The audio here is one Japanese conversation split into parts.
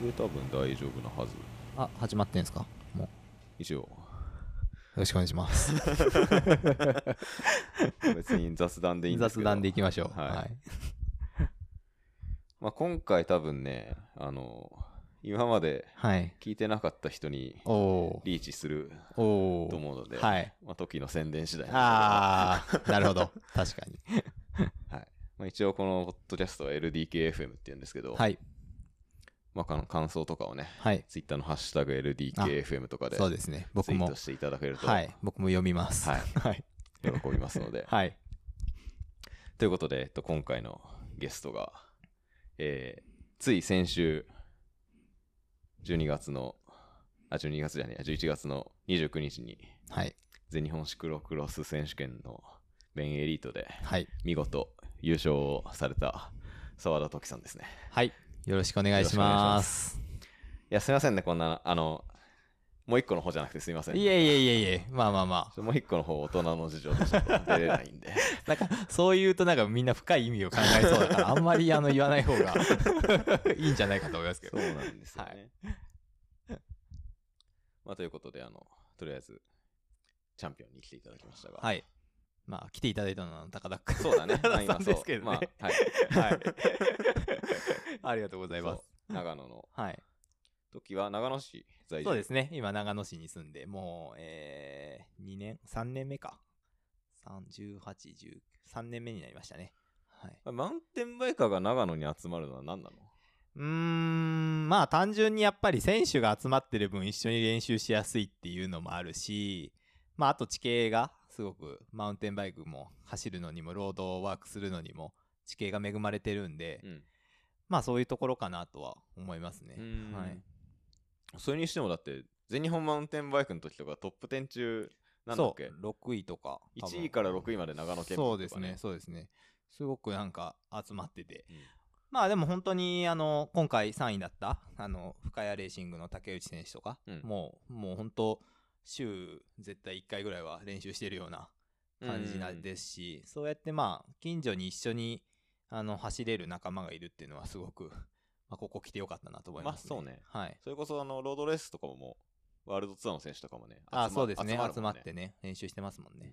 で多分大丈夫なはず。 あ、始まってんですか？もう一応よろしくお願いします別に雑談でいいんですけど雑談でいきましょう。 はい、 はい。 まあ、今回多分ね今まではい。 聞いてなかった人におリーチするー。おー。 と思うので、 はい。 まあ、時の宣伝次第あー、なるほど。確かに。 はいまあ、一応このポッドキャストは LDKFM って言うんですけど、 はい。 まあ、感想とかをね、 はい。 ツイッターのハッシュタグ LDKFM とかでそうですね。 ツ僕もイート。していただけると、 はい。僕も読みます。 はいはい。 喜びますので。 はい。 ということで、今回のゲストが、つい先週、11月の29日に、 はい。 全日本シクロクロス選手権のメインエリートで、 はい。 見事優勝をされた澤田時さんですね。 はい。よろしくお願いします。 いや、すいませんね、こんな、もう一個の方じゃなくてすいません。 いえいえいえいえ、まあまあまあ。 もう一個の方、大人の事情でちょっと出れないんで。 なんか、そう言うとなんかみんな深い意味を考えそうだから、あんまり言わない方がいいんじゃないかと思いますけど。 そうなんですよね。まあ、ということで、とりあえず、チャンピオンに来ていただきましたが。 はい。まあ、来ていただいたのは高田君。 そうだね。 高田さんですけどね。 まあ、はい。 はい。ありがとうございます。 長野のはい。 時は長野市在住。 そうですね。今、長野市に住んで、もう、2年、3年目か。18、10、3年目になりましたね。はい。 マウンテンバイカーが長野に集まるのは何なの？ まあ単純にやっぱり選手が集まってる分一緒に練習しやすいっていうのもあるし、まああと地形がすごくマウンテンバイクも走るのにもロードワークするのにも地形が恵まれてるんで、まあそういうところかなとは思いますね。はい。 それにしてもだって全日本マウンテンバイクの時とかトップ10中なんだっけ？ そう6位とか 1位から6位まで長野県民とかね。 そうですね、そうですね。すごくなんか集まってて、まあでも本当に今回3位だった深谷レーシングの竹内選手とか、もう本当週絶対1回ぐらいは練習してるような感じなんですし、そうやってまあ近所に一緒に走れる仲間がいるっていうのはすごく、まあ、ここ来てよかったなと思いますね。 まあそうね。 はい。 それこそロードレースとかもワールドツアーの選手とかもね、 そうですね。集ままってね練習してますもんね。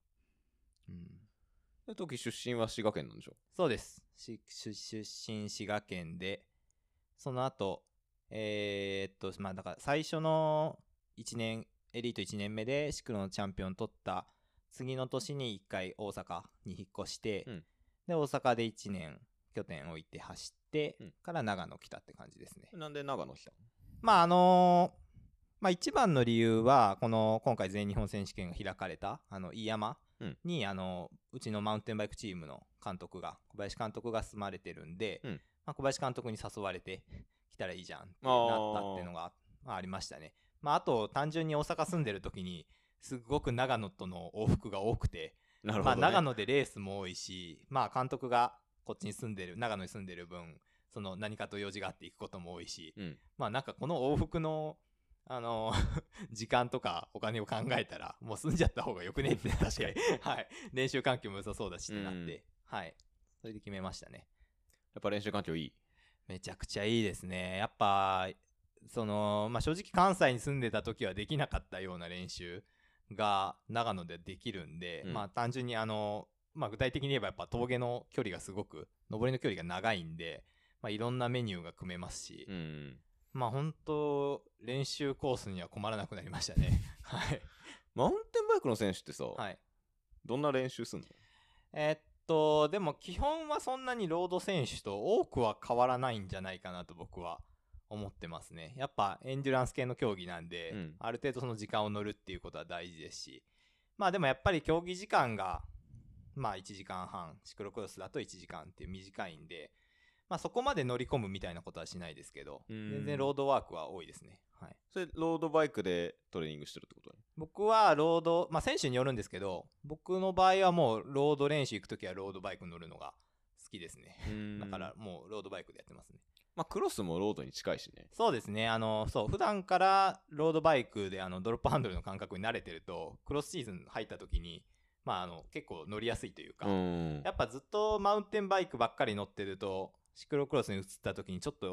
で時出身は滋賀県なんでしょ？ そうです。出身滋賀県で、その後まあだから最初の1年エリート1年目でシクロのチャンピオン取った次の年に1回大阪に引っ越して、で大阪で1年拠点置いて走って、から長野来たって感じですね。 なんで長野来たの？ まあまあ一番の理由は今回全日本選手権が開かれた飯山に、うちのマウンテンバイクチームの監督が小林監督が住まれてるんで、まあ、小林監督に誘われて来たらいいじゃんってなったっていうのがありましたね。まああと単純に大阪住んでる時にすごく長野との往復が多くて、 なるほどね。 まあ長野でレースも多いし、まあ監督がこっちに長野に住んでる分その何かと用事があって行くことも多いし、まあなんかこの往復の時間とかお金を考えたらもう住んじゃった方がよくねって確かにはい、練習環境も良さそうだしってなって、はい、それで決めましたね。 やっぱ練習環境いい？ めちゃくちゃいいですね。やっぱまあ正直関西に住んでた時はできなかったような練習が長野でできるんで、まあ単純にまあ具体的に言えばやっぱ峠の距離がすごく上りの距離が長いんで、まあいろんなメニューが組めますし、まあ本当練習コースには困らなくなりましたね。はい。 マウンテンバイクの選手ってさ、 はい、 どんな練習すんの？ でも基本はそんなにロード選手と多くは変わらないんじゃないかなと僕は思ってますね。やっぱエンデュランス系の競技なんで、ある程度その時間を乗るっていうことは大事ですし、まあでもやっぱり競技時間がまあ1時間半、シクロクロスだと1時間っていう短いんで、まあそこまで乗り込むみたいなことはしないですけど、全然ロードワークは多いですね。はい。 それロードバイクでトレーニングしてるってこと？ 僕はロード、まあ選手によるんですけど、僕の場合はもうロード練習行くときはロードバイク乗るのが好きですね。だからもうロードバイクでやってますね。 まあクロスもロードに近いしね。 そうですね。そう、普段からロードバイクでドロップハンドルの感覚に慣れてると、クロスシーズン入ったときに、まあ結構乗りやすいというか、やっぱずっとマウンテンバイクばっかり乗ってると、シクロクロスに移った時にちょっと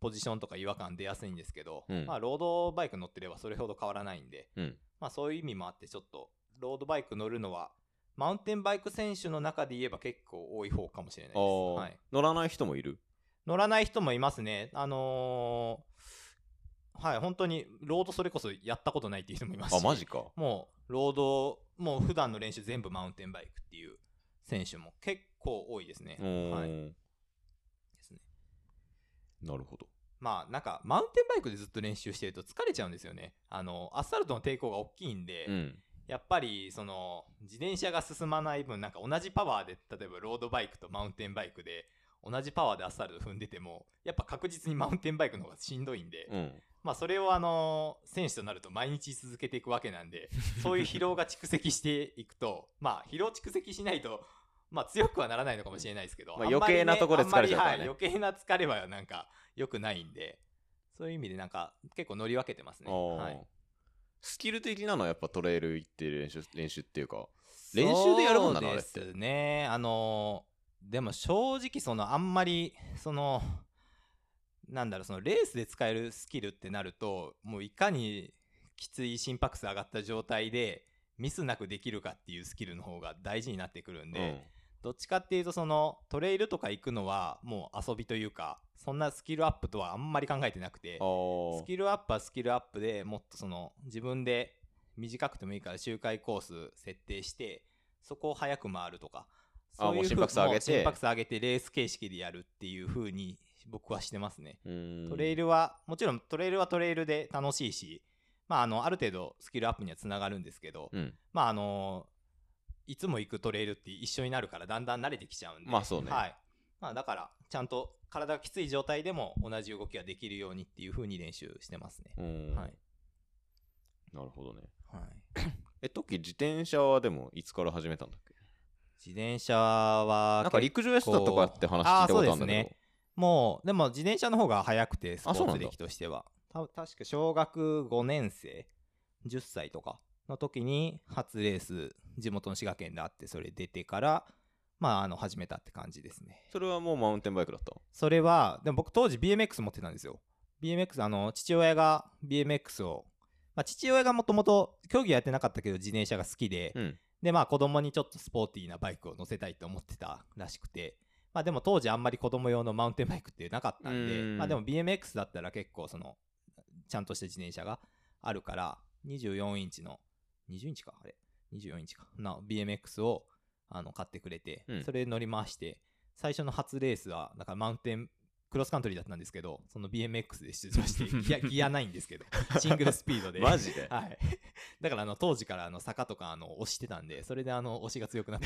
ポジションとか違和感出やすいんですけど、 うんまあロードバイク乗ってればそれほど変わらないんで、 うんまあそういう意味もあってちょっとロードバイク乗るのはマウンテンバイク選手の中で言えば結構多い方かもしれないです。はい、 乗らない人もいる？ 乗らない人もいますね。はい、本当にロードそれこそやったことないっていう人もいますし、 あ、マジか。 もうロード、もう普段の練習全部マウンテンバイクっていう選手も結構多いですね。はい。ですね。 なるほど。 まあなんかマウンテンバイクでずっと練習してると疲れちゃうんですよね。アスファルトの抵抗が大きいんで、やっぱりその自転車が進まない分、なんか同じパワーで例えばロードバイクとマウンテンバイクで同じパワーでアスファルト踏んでてもやっぱ確実にマウンテンバイクの方がしんどいんで、まあそれを選手となると毎日続けていくわけなんでそういう疲労が蓄積していくとまあ疲労蓄積しないとまあ強くはならないのかもしれないですけど、 まあ、余計なところで疲れちゃうからね。 はい、余計な疲れはなんか良くないんで、そういう意味でなんか結構乗り分けてますね。はい、 スキル的なのはやっぱトレイル行って練習っていうか練習でやるもんなのあれって。 そうですね。でも正直あんまりなんだろう、そのレースで使えるスキルってなるともういかにきつい心拍数上がった状態でミスなくできるかっていうスキルの方が大事になってくるんで、どっちかっていうとトレイルとか行くのはもう遊びというかそんなスキルアップとはあんまり考えてなくて、スキルアップはスキルアップでもっと自分で短くてもいいから周回コース設定してそこを早く回るとか、そういう心拍数上げてレース形式でやるっていう風に僕はしてますね。トレイルはもちろんトレイルはトレイルで楽しいし、まあある程度スキルアップにはつながるんですけど、まあいつも行くトレイルって一緒になるからだんだん慣れてきちゃうんで、 まあそうね。 はい。まあだからちゃんと体がきつい状態でも同じ動きができるようにっていう風に練習してますね。はい。 なるほどね。 はい。 トッキー自転車はでもいつから始めたんだっけ？ 自転車はなんか陸上やってたとかって話聞いたことあるんだけど。 そうですね。もうでも自転車の方が早くてスポーツ歴としては確か小学5年生10歳とかの時に初レース地元の滋賀県であってそれ出てからまあ始めたって感じですね。 それはもうマウンテンバイクだった？ それはでも僕当時 BMX 持ってたんですよ。BMX 父親が BMX を、まあ、父親がもともと競技やってなかったけど自転車が好きで、でまあ子供にちょっとスポーティーなバイクを乗せたいと思ってたらしくて、まあでも当時あんまり子供用のマウンテンバイクってなかったんで、まあでも BMX だったら結構ちゃんとした自転車があるから24インチの20インチかあれ24インチかな BMX を買ってくれて、それ乗り回して最初の初レースはだからマウンテンクロスカントリーだったんですけど、その BMX で出場してギアないんですけどシングルスピードでマジではい、だから当時から坂とか押してたんで、それで押しが強くなって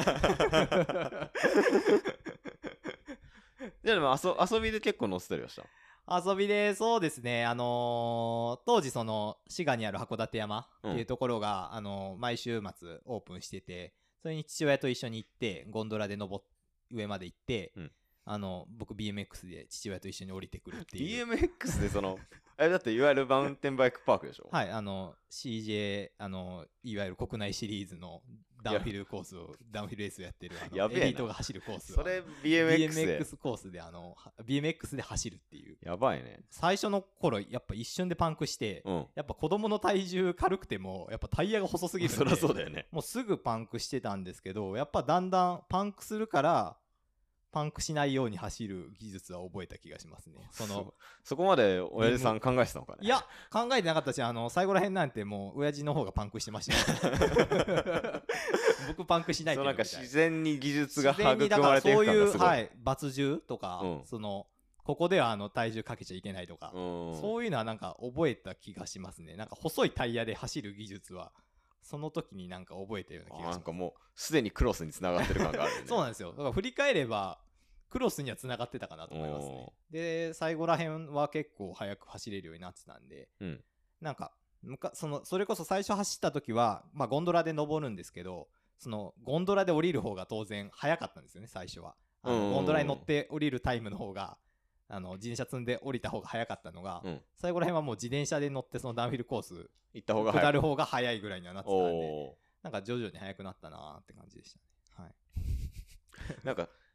じゃあでも遊びで結構乗せたりはした？ 遊びでそうですね、当時滋賀にある函館山っていうところが、毎週末オープンしてて、それに父親と一緒に行ってゴンドラで上まで行って、僕 BMX で父親と一緒に降りてくるっていう。 BMX でだっていわゆるマウンテンバイクパークでしょ？ はい、CJ いわゆる国内シリーズのダウンヒルレースをやってるエリートが走るコース、 それ BMX コースでBMX で走るっていう。 やばいね。 最初の頃やっぱ一瞬でパンクして、やっぱ子供の体重軽くてもやっぱタイヤが細すぎるんでそりゃそうだよね。 もうすぐパンクしてたんですけど、やっぱだんだんパンクするからパンクしないように走る技術は覚えた気がしますね。 そこまで親父さん考えてたのかね？ いや考えてなかったし、最後らへんなんてもう親父の方がパンクしてました僕パンクしないけどみたいな。 自然に技術が育まれていく感がすごい。そういう、 はい、罰重とか、ここでは体重かけちゃいけないとか、そういうのはなんか覚えた気がしますね。なんか細いタイヤで走る技術はその時になんか覚えたような気がします。 なんかもうすでにクロスにつながってる感があるよねそうなんですよ。だから振り返ればクロスにはつながってたかなと思いますね。で最後らへんは結構速く走れるようになってたんで、なんかそれこそ最初走った時は、まあ、ゴンドラで登るんですけど、ゴンドラで降りる方が当然速かったんですよね。最初はゴンドラに乗って降りるタイムの方が自転車積んで降りた方が速かったのが、最後らへんはもう自転車で乗ってそのダウンヒルコース行った方が下る方が速いぐらいにはなってたんで、なんか徐々に速くなったなーって感じでしたね。はいなんか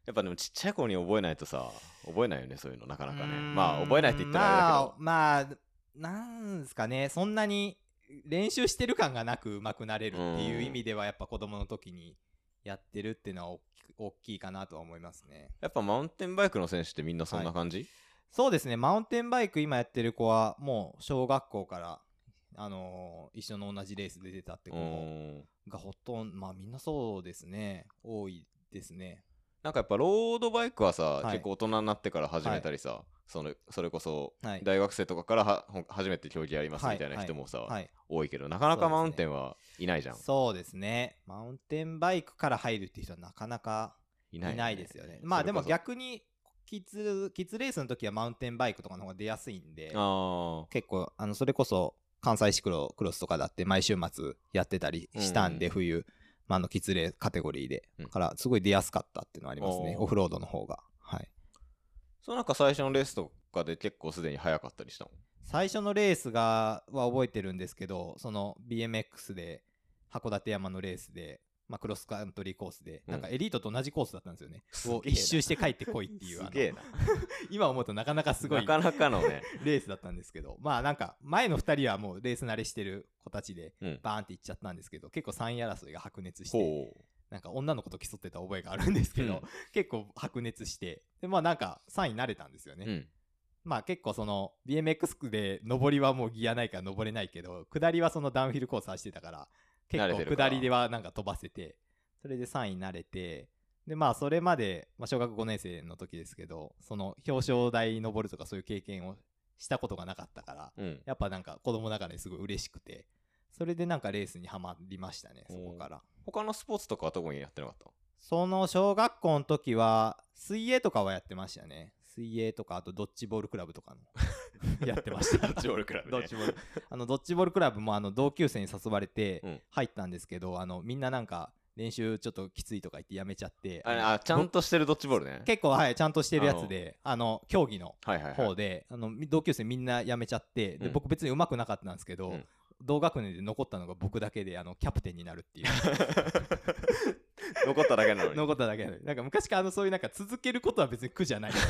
やっぱでもちっちゃい子に覚えないとさ、覚えないよね、そういうのなかなかね。まあ覚えないって言ったらあれだけど、 まあなんですかね、そんなに練習してる感がなく上手くなれるっていう意味ではやっぱ子供の時にやってるっていうのは大きいかなとは思いますね。 やっぱマウンテンバイクの選手ってみんなそんな感じ？ そうですね、マウンテンバイク今やってる子はもう小学校から一緒の同じレースで出たって子もがほとんど、まあみんなそうですね、多いですね。 なんかやっぱロードバイクはさ、結構大人になってから始めたりさ、それこそ大学生とかから初めて競技やりますみたいな人もさ、多いけど、なかなかマウンテンはいないじゃん。 そうですね、マウンテンバイクから入るっていう人はなかなかいないですよね。まあでも逆にキッズレースの時はマウンテンバイクとかの方が出やすいんで、結構それこそ関西シクロクロスとかだって毎週末やってたりしたんで、冬キッズレースカテゴリーで、からすごい出やすかったっていうのはありますね、オフロードの方が。はい。 そう、なんか最初のレースとかで結構すでに速かったりしたの？ 最初のレースは覚えてるんですけど、その BMX で函館山のレースで、クロスカントリーコースで、なんかエリートと同じコースだったんですよね。を一周して帰ってこいっていう。 すげえな。 今思うとなかなかすごいなかなかのねレースだったんですけど、まあなんか前の2人はもうレース慣れしてる子たちでバーンっていっちゃったんですけど、結構3位争いが白熱して、なんか女の子と競ってた覚えがあるんですけど、結構白熱して、でまあなんか3位になれたんですよね。まあ結構その BMX で上りはもうギアないから登れないけど、下りはそのダウンヒルコース走ってたから結構下りではなんか飛ばせて、それで3位になれて、でまあそれまで、小学5年生の時ですけど、その表彰台登るとかそういう経験をしたことがなかったから、やっぱなんか子供ながらにすごい嬉しくて、それでなんかレースにはまりましたね、そこから。 他のスポーツとかは特にやってなかった？ その小学校の時は水泳とかはやってましたね。水泳とか、あとドッジボールクラブとかのやってました。 ドッジボールクラブ、ね、 ドッジボールドッジボールクラブも同級生に誘われて入ったんですけど、みんななんか練習ちょっときついとか言ってやめちゃって、 ちゃんとしてるドッジボールね。 結構ちゃんとしてるやつで、競技の方で、同級生みんなやめちゃって、で僕別に上手くなかったんですけど、同学年で残ったのが僕だけでキャプテンになるっていう残っただけなのに。 残っただけなのに。なんか昔からそういうなんか続けることは別に苦じゃない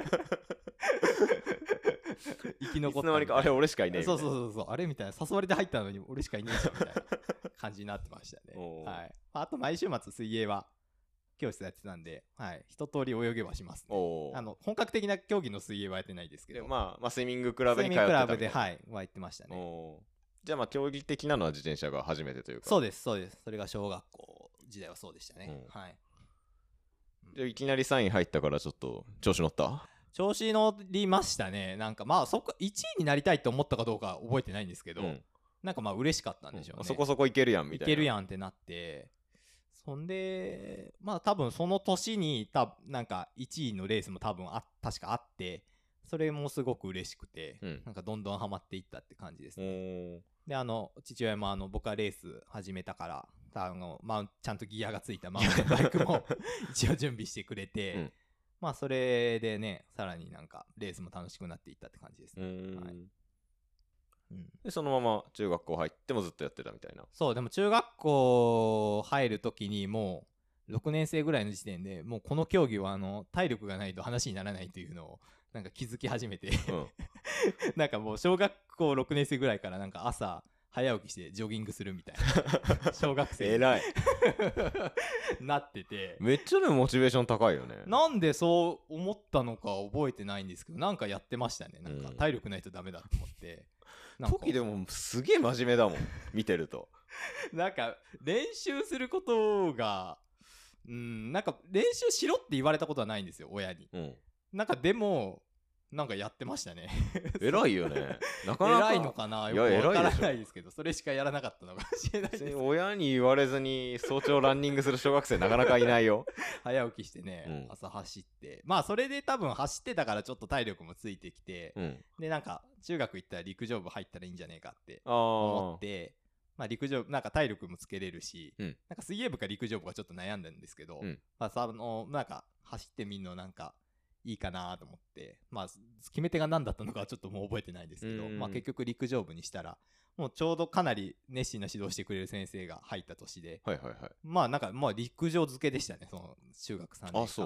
生き残った。いつの間にかあれ俺しかいねえ。 そうあれみたいな、誘われて入ったのに俺しかいねえじゃんみたいな感じになってましたね。はい。あと毎週末水泳は教室やってたんで、はい、一通り泳げはしますね。本格的な競技の水泳はやってないですけど、 まあスイミングクラブに通ってたみたいな。 スイミングクラブでは行ってましたね。 じゃあ競技的なのは自転車が初めてというか。 そうです。それが小学校時代はそうでしたね。はい。 じゃあいきなり3位入ったからちょっと調子乗った？ 調子乗りましたね。なんかそっか1位になりたいと思ったかどうか覚えてないんですけど、なんか嬉しかったんでしょうね。 そこそこいけるやんみたいな。 いけるやんってなって、そんで多分その年になんか1位のレースも多分確かあって、それもすごく嬉しくて、なんかどんどんハマっていったって感じですね。で父親も僕はレース始めたからちゃんとギアがついたマウンテンバイクも一応準備してくれて、それでねさらになんかレースも楽しくなっていったって感じですね。 でそのまま中学校入ってもずっとやってたみたいな。 そう、でも中学校入る時にもう6年生ぐらいの時点でもうこの競技は体力がないと話にならないというのをなんか気づき始めてなんかもう小学校6年生ぐらいからなんか朝早起きしてジョギングするみたいな小学生偉いなってて、 めっちゃでもモチベーション高いよね。 なんでそう思ったのか覚えてないんですけど、なんかやってましたね。なんか体力ないとダメだと思って、 時でもすげえ真面目だもん見てるとなんか練習することがなんか練習しろって言われたことはないんですよ親に。なんかでもなんかやってましたね偉いよね。なかなか偉いのかな、よくわからないですけど、それしかやらなかったのかもしれないです。 親に言われずに早朝ランニングする小学生なかなかいないよ早起きしてね、朝走って、それで多分走ってたからちょっと体力もついてきて、でなんか中学行ったら陸上部入ったらいいんじゃねえかって思って、陸上なんか体力もつけれるし、なんか水泳部か陸上部がちょっと悩んだんですけど、なんか走ってみるのなんかいいかなと思って、決め手が何だったのかはちょっともう覚えてないですけど、結局陸上部にしたらもうちょうどかなり熱心な指導してくれる先生が入った年で、なんか陸上漬けでしたね、その中学3年間は。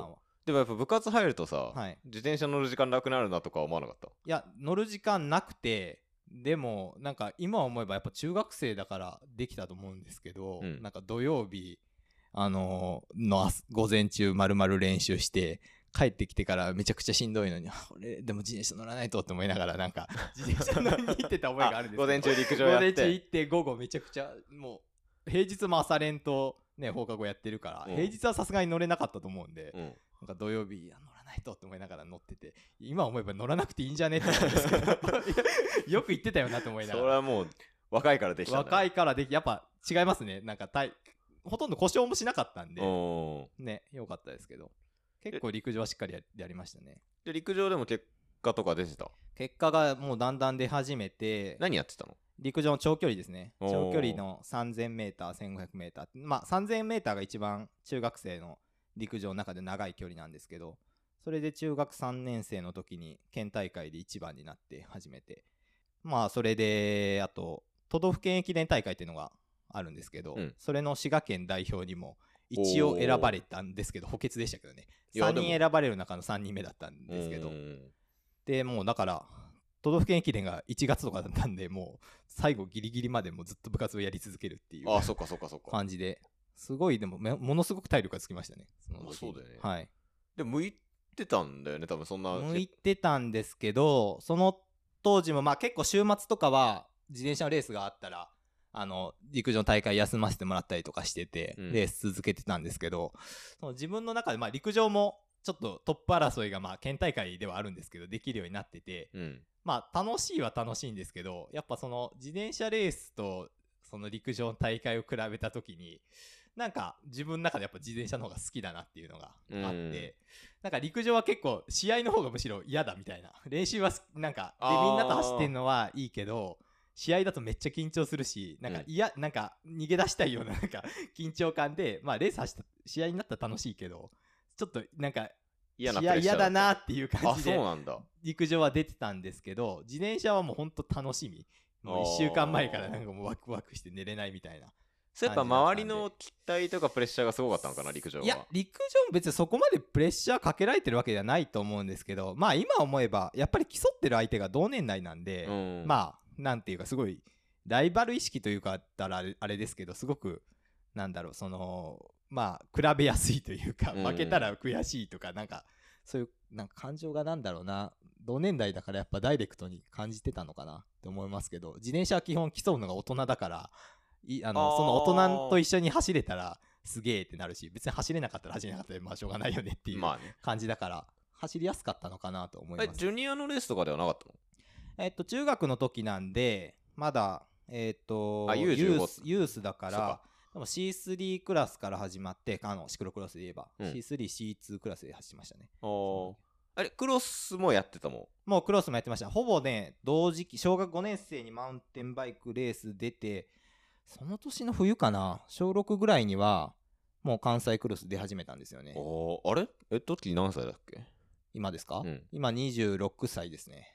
でもやっぱ部活入るとさ、自転車乗る時間なくなるなとか思わなかった？いや、乗る時間なくて、でもなんか今思えばやっぱ中学生だからできたと思うんですけど、なんか土曜日の午前中丸々練習して帰ってきてからめちゃくちゃしんどいのに、俺でも自転車乗らないとって思いながらなんか自転車乗りに行ってた覚えがあるんですけど午前中陸上やって、 午前中行って午後めちゃくちゃもう平日も朝練とね放課後やってるから、平日はさすがに乗れなかったと思うんで、なんか土曜日乗らないとって思いながら乗ってて、今思えば乗らなくていいんじゃねって思うんですけどよく言ってたよなと思いながら。 それはもう若いからできたんだ、ね、 若いからでき、やっぱ違いますね。なんかほとんど故障もしなかったんでね、よかったですけど、結構陸上はしっかり やりましたね。 で陸上でも結果とか出てた？ 結果がもうだんだん出始めて。 何やってたの？ 陸上の長距離ですね。長距離の 3000m、1500m、まあ 3000m が一番中学生の陸上の中で長い距離なんですけど、それで中学3年生の時に県大会で1番になって初めて、まあそれであと都道府県駅伝大会っていうのがあるんですけど、それの滋賀県代表にも一応選ばれたんですけど、補欠でしたけどね。3人選ばれる中の3人目だったんですけど、でもうだから都道府県駅伝が1月とかだったんで、もう最後ギリギリまでもうずっと部活をやり続けるっていう感じで、すごいでもものすごく体力がつきましたね。 そうだよね。 はい。 で向いてたんだよね、多分そんな。 向いてたんですけど、その当時もまあ結構週末とかは自転車のレースがあったら陸上の大会休ませてもらったりとかしてて、レース続けてたんですけど、その自分の中でまあ陸上もちょっとトップ争いがまあ県大会ではあるんですけどできるようになってて、まあ楽しいは楽しいんですけど、やっぱその自転車レースとその陸上の大会を比べた時になんか自分の中でやっぱ自転車の方が好きだなっていうのがあって、なんか陸上は結構試合の方がむしろ嫌だみたいな、練習はなんかでみんなと走ってんのはいいけど試合だとめっちゃ緊張するし、なんかなんか逃げ出したいようななんか緊張感で、まあレース走った試合になったら楽しいけど、ちょっとなんか試合嫌だなっていう感じで陸上は出てたんですけど、自転車はもうほんと楽しみ。もう1週間前からなんかもうワクワクして寝れないみたいな。 そうやっぱ周りの期待とかプレッシャーがすごかったのかな、陸上は。 いや陸上も別にそこまでプレッシャーかけられてるわけではないと思うんですけど、まあ今思えばやっぱり競ってる相手が同年代なんで、まあなんていうかすごいライバル意識というかったらあれですけど、すごくなんだろう、そのまあ比べやすいというか、負けたら悔しいとか、なんかそういうなんか感情がなんだろうな、同年代だからやっぱダイレクトに感じてたのかなって思いますけど、自転車は基本競うのが大人だからその大人と一緒に走れたらすげえってなるし、別に走れなかったら走れなかったらまあしょうがないよねっていう感じだから、走りやすかったのかなと思います。 ジュニアのレースとかではなかったの？中学の時なんでまだユースだから、でも C3 クラスから始まって、シクロクロスで言えば、C3、C2 クラスで走りましたね。 あれクロスもやってたもん？もうクロスもやってました。ほぼね同時期、小学5年生にマウンテンバイクレース出て、その年の冬かな、小6ぐらいにはもう関西クロス出始めたんですよね。 あれ時何歳だっけ？ 今ですか？今26歳ですね。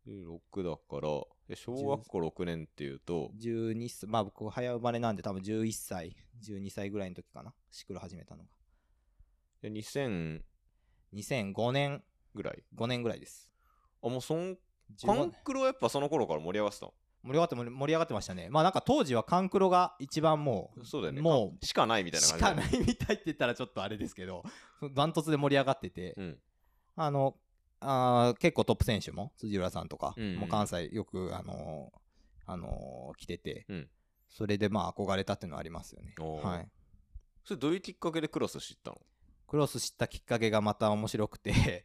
6だから小学校6年っていうと 12歳、まあ僕早生まれなんで多分11歳12歳ぐらいの時かな、シクロ始めたのが。2005年ぐらい 5年ぐらいです。 もうカンクロはやっぱその頃から盛り上がってた？ 盛り上がってましたね。まあなんか当時はカンクロが一番もう、 そうだよね、 もうしかないみたいな感じ。 しかないみたいって言ったらちょっとあれですけど、ダントツで盛り上がってて、結構トップ選手も辻浦さんとか、もう関西よく来てて、それでまあ憧れたっていうのはありますよね。はい。 それどういうきっかけでクロス知ったの？ クロス知ったきっかけがまた面白くて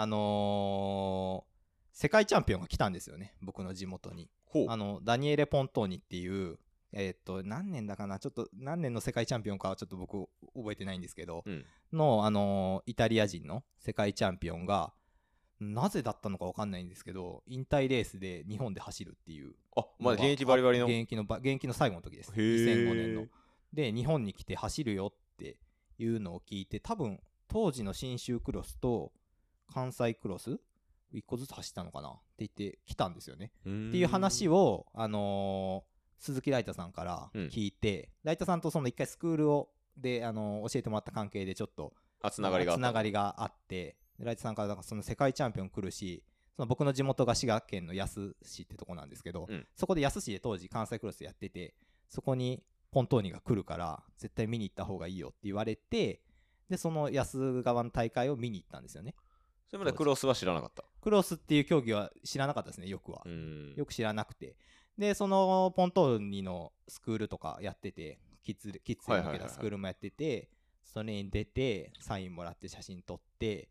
世界チャンピオンが来たんですよね、僕の地元に。ダニエレ・ポントーニっていう何年だかな、ちょっと何年の世界チャンピオンかはちょっと僕覚えてないんですけど、のイタリア人の世界チャンピオンがなぜだったのか分かんないんですけど、引退レースで日本で走るっていう。 まだ現役バリバリの？ 現役の最後の時です。2005年の。で日本に来て走るよっていうのを聞いて、多分当時の信州クロスと関西クロス1個ずつ走ったのかなって言って来たんですよね。っていう話を鈴木ライタさんから聞いて、ライタさんとその一回スクールをで教えてもらった関係でちょっとつながりがあって、ライトさんからなんかその世界チャンピオン来るし、その僕の地元が滋賀県の野洲市ってとこなんですけど、そこで野洲市で当時関西クロスやってて、そこにポントーニが来るから絶対見に行った方がいいよって言われて、でその野洲側の大会を見に行ったんですよね。 それまでクロスは知らなかった？ クロスっていう競技は知らなかったですね。よく知らなくて、でそのポントーニのスクールとかやってて、キッズに向けたスクールもやってて、それに出てサインもらって写真撮って、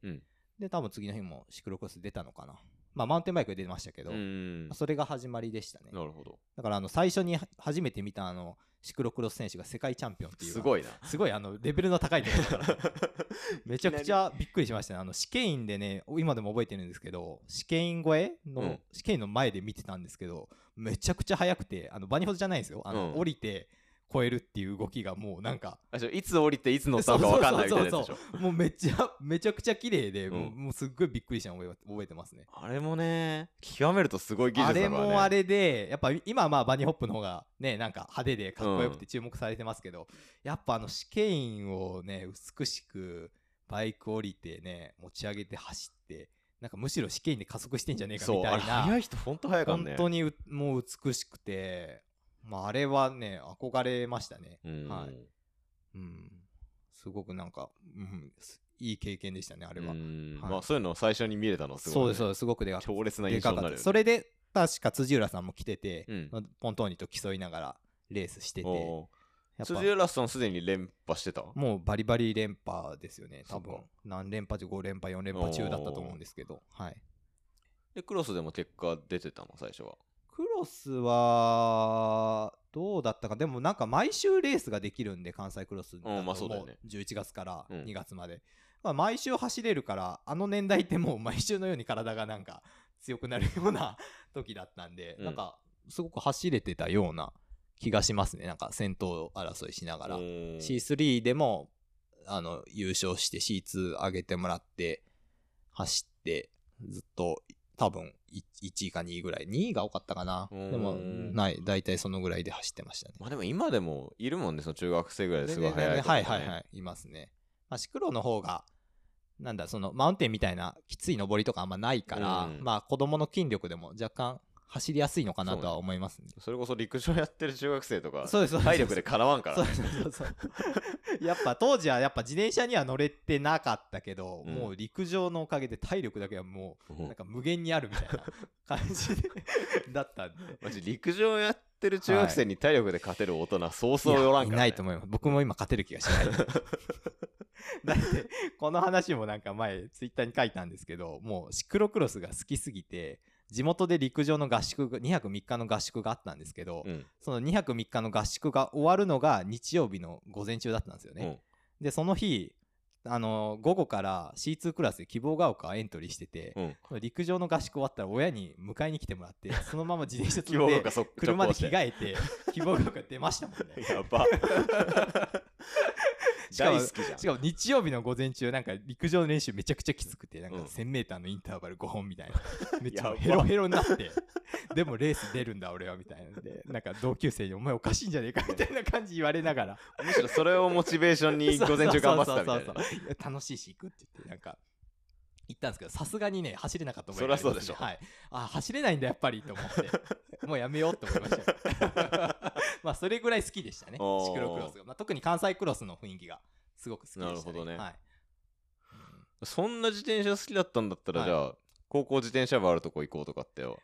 で多分次の日もシクロクロス出たのかな。まあマウンテンバイクで出ましたけど、それが始まりでしたね。 なるほど。 だから最初に初めて見たシクロクロス選手が世界チャンピオンっていう、 すごいな。 すごいレベルの高いところだからめちゃくちゃびっくりしましたね。試験員でね、今でも覚えてるんですけど、試験員の前で見てたんですけど、めちゃくちゃ速くて、バニホズじゃないんですよ。降りて超えるっていう動きがもうなんかいつ降りていつ乗ったのか分かんないみたいなやつでしょ。 もうめちゃくちゃ綺麗で、もうすっごいびっくりしたのを覚えてますね。 あれもね、極めるとすごい技術だからね。 あれもあれで、やっぱ今はまあバニーホップの方がね、なんか派手でかっこよくて注目されてますけど、やっぱ試験員をね、美しくバイク降りてね、持ち上げて走って、なんかむしろ試験員で加速してんじゃねえかみたいな。 速い人ほんと速かったね。 本当にもう美しくて、まあ、あれはね、憧れましたね。はい。すごくなんか、いい経験でしたね、あれは。 まあ、そういうのを最初に見れたのすごい、ね。 そうです、すごく強烈な印象になるよね。 それで、確か辻浦さんも来てて、ポントーニと競いながらレースしてて。 辻浦さんすでに連覇してた？ もうバリバリ連覇ですよね、多分。何連覇中、5連覇、4連覇中だったと思うんですけど。はい。 で、クロスでも結果出てたの、最初は？ クロスはどうだったか。でもなんか毎週レースができるんで、関西クロスだともう11月から2月まで、毎週走れるから、年代ってもう毎週のように体がなんか強くなるような時だったんで、なんかすごく走れてたような気がしますね。なんか先頭争いしながら C3 でも優勝して C2 上げてもらって走って、ずっと多分1位か2位ぐらい、2位が多かったかな。でも大体そのぐらいで走ってましたね。 まあでも今でもいるもんね、その中学生ぐらいですごい速いとか、ね。 はいいますね。シクロの方がなんだ、そのマウンテンみたいなきつい登りとかあんまないから、まあ子供の筋力でも若干走りやすいのかなとは思いますね。 それこそ陸上やってる中学生とか体力でかなわんからね。 やっぱ当時はやっぱ自転車には乗れてなかったけど、もう陸上のおかげで体力だけはもうなんか無限にあるみたいな感じでだったんで。 マジ陸上やってる中学生に体力で勝てる大人そうそうおらんから、ね、 いないと思います。僕も今勝てる気がしない。だってこの話もなんか前ツイッターに書いたんですけど、もうシクロクロスが好きすぎて、地元で陸上の合宿が2泊3日の合宿があったんですけど、その2泊3日の合宿が終わるのが日曜日の午前中だったんですよね。でその日午後から C2 クラスで希望が丘エントリーしてて、陸上の合宿終わったら親に迎えに来てもらって、そのまま自転車積んで車で着替えて希望が丘出ましたもんね。 やば大好きじゃん。 しかも日曜日の午前中なんか陸上の練習めちゃくちゃきつくて、なんか 1000m のインターバル5本みたいな、めっちゃヘロヘロになってでもレース出るんだ俺はみたいなんで、なんか同級生にお前おかしいんじゃねえかみたいな感じ言われながらむしろそれをモチベーションに午前中頑張ってたみたいな。 楽しいし行くって言ってなんか行ったんですけど、さすがにね走れなかった覚えがありますね。 そりゃそうでしょ。はい、走れないんだやっぱりと思ってもうやめようと思いましたまあそれぐらい好きでしたね、シクロクロスが。特に関西クロスの雰囲気がすごく好きでしたね。 なるほどね。 はい、 そんな自転車好きだったんだったら、じゃあ高校自転車部あるとこ行こうとかってなった？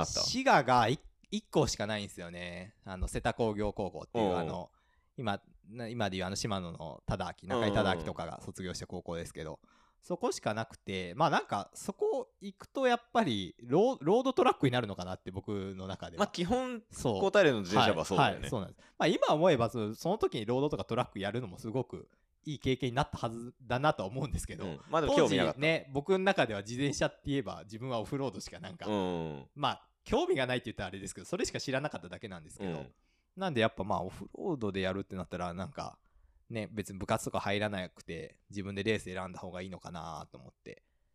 滋賀が1校しかないんですよね。瀬田工業高校っていう今でいう島野の中井忠明とかが卒業した高校ですけど、そこしかなくて、まあなんかそこ行くとやっぱりロードトラックになるのかなって僕の中では。 まあ基本高体連の自転車部はそうだよね。 そうなんです。まあ今思えばその時にロードとかトラックやるのもすごくいい経験になったはずだなとは思うんですけど、 まあでも興味なかった。 当時ね、僕の中では自転車って言えば自分はオフロードしかなんか、まあ興味がないって言ったらあれですけど、それしか知らなかっただけなんですけど、なんでやっぱまあオフロードでやるってなったらなんかね、別に部活とか入らなくて自分でレース選んだ方がいいのかなと思って、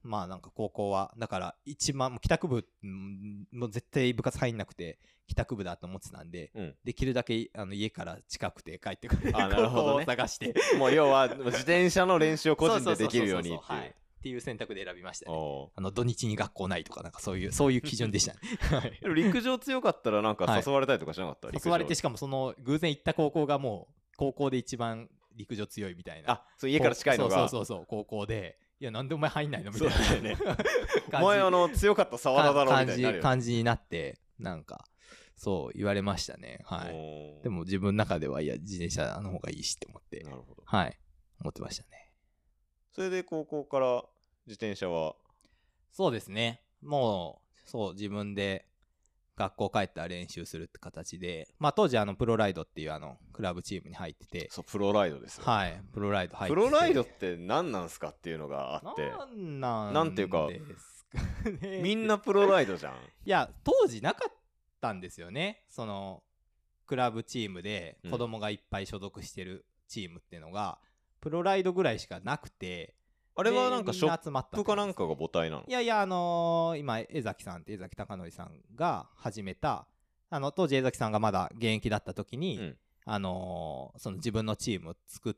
まあなんか高校はだから一番帰宅部も絶対部活入んなくて帰宅部だと思ってたんで、できるだけ家から近くて帰ってくる高校を探してもう要は自転車の練習を個人でできるようにっていう選択で選びましたね。土日に学校ないとかなんかそういう基準でしたね。 陸上強かったらなんか誘われたりとかしなかった？ 誘われて、しかもその偶然行った高校がもう高校で一番陸上強いみたいな。 そう家から近いのが。 そう高校で。いやなんでお前入んないのみたいなね。 お前強かった沢田だろみたいな感じになってなんかそう言われましたね。でも自分の中ではいや自転車の方がいいしって思って。なるほど。思ってましたね。 それで高校から自転車は？ そうですね。もうそう自分で学校帰ったら練習するって形で、まあ当時プロライドっていうクラブチームに入ってて。 そうプロライドですよ。 プロライド入ってて。 プロライドって何なんすかっていうのがあって。なんていうかみんなプロライドじゃん。いや当時なかったんですよね。そのクラブチームで子供がいっぱい所属してるチームっていうのが、プロライドぐらいしかなくて。 あれはなんかショップかなんかが母体なの？ いや今江崎さんって江崎貴則さんが始めた当時江崎さんがまだ現役だった時に、その自分のチームを作って、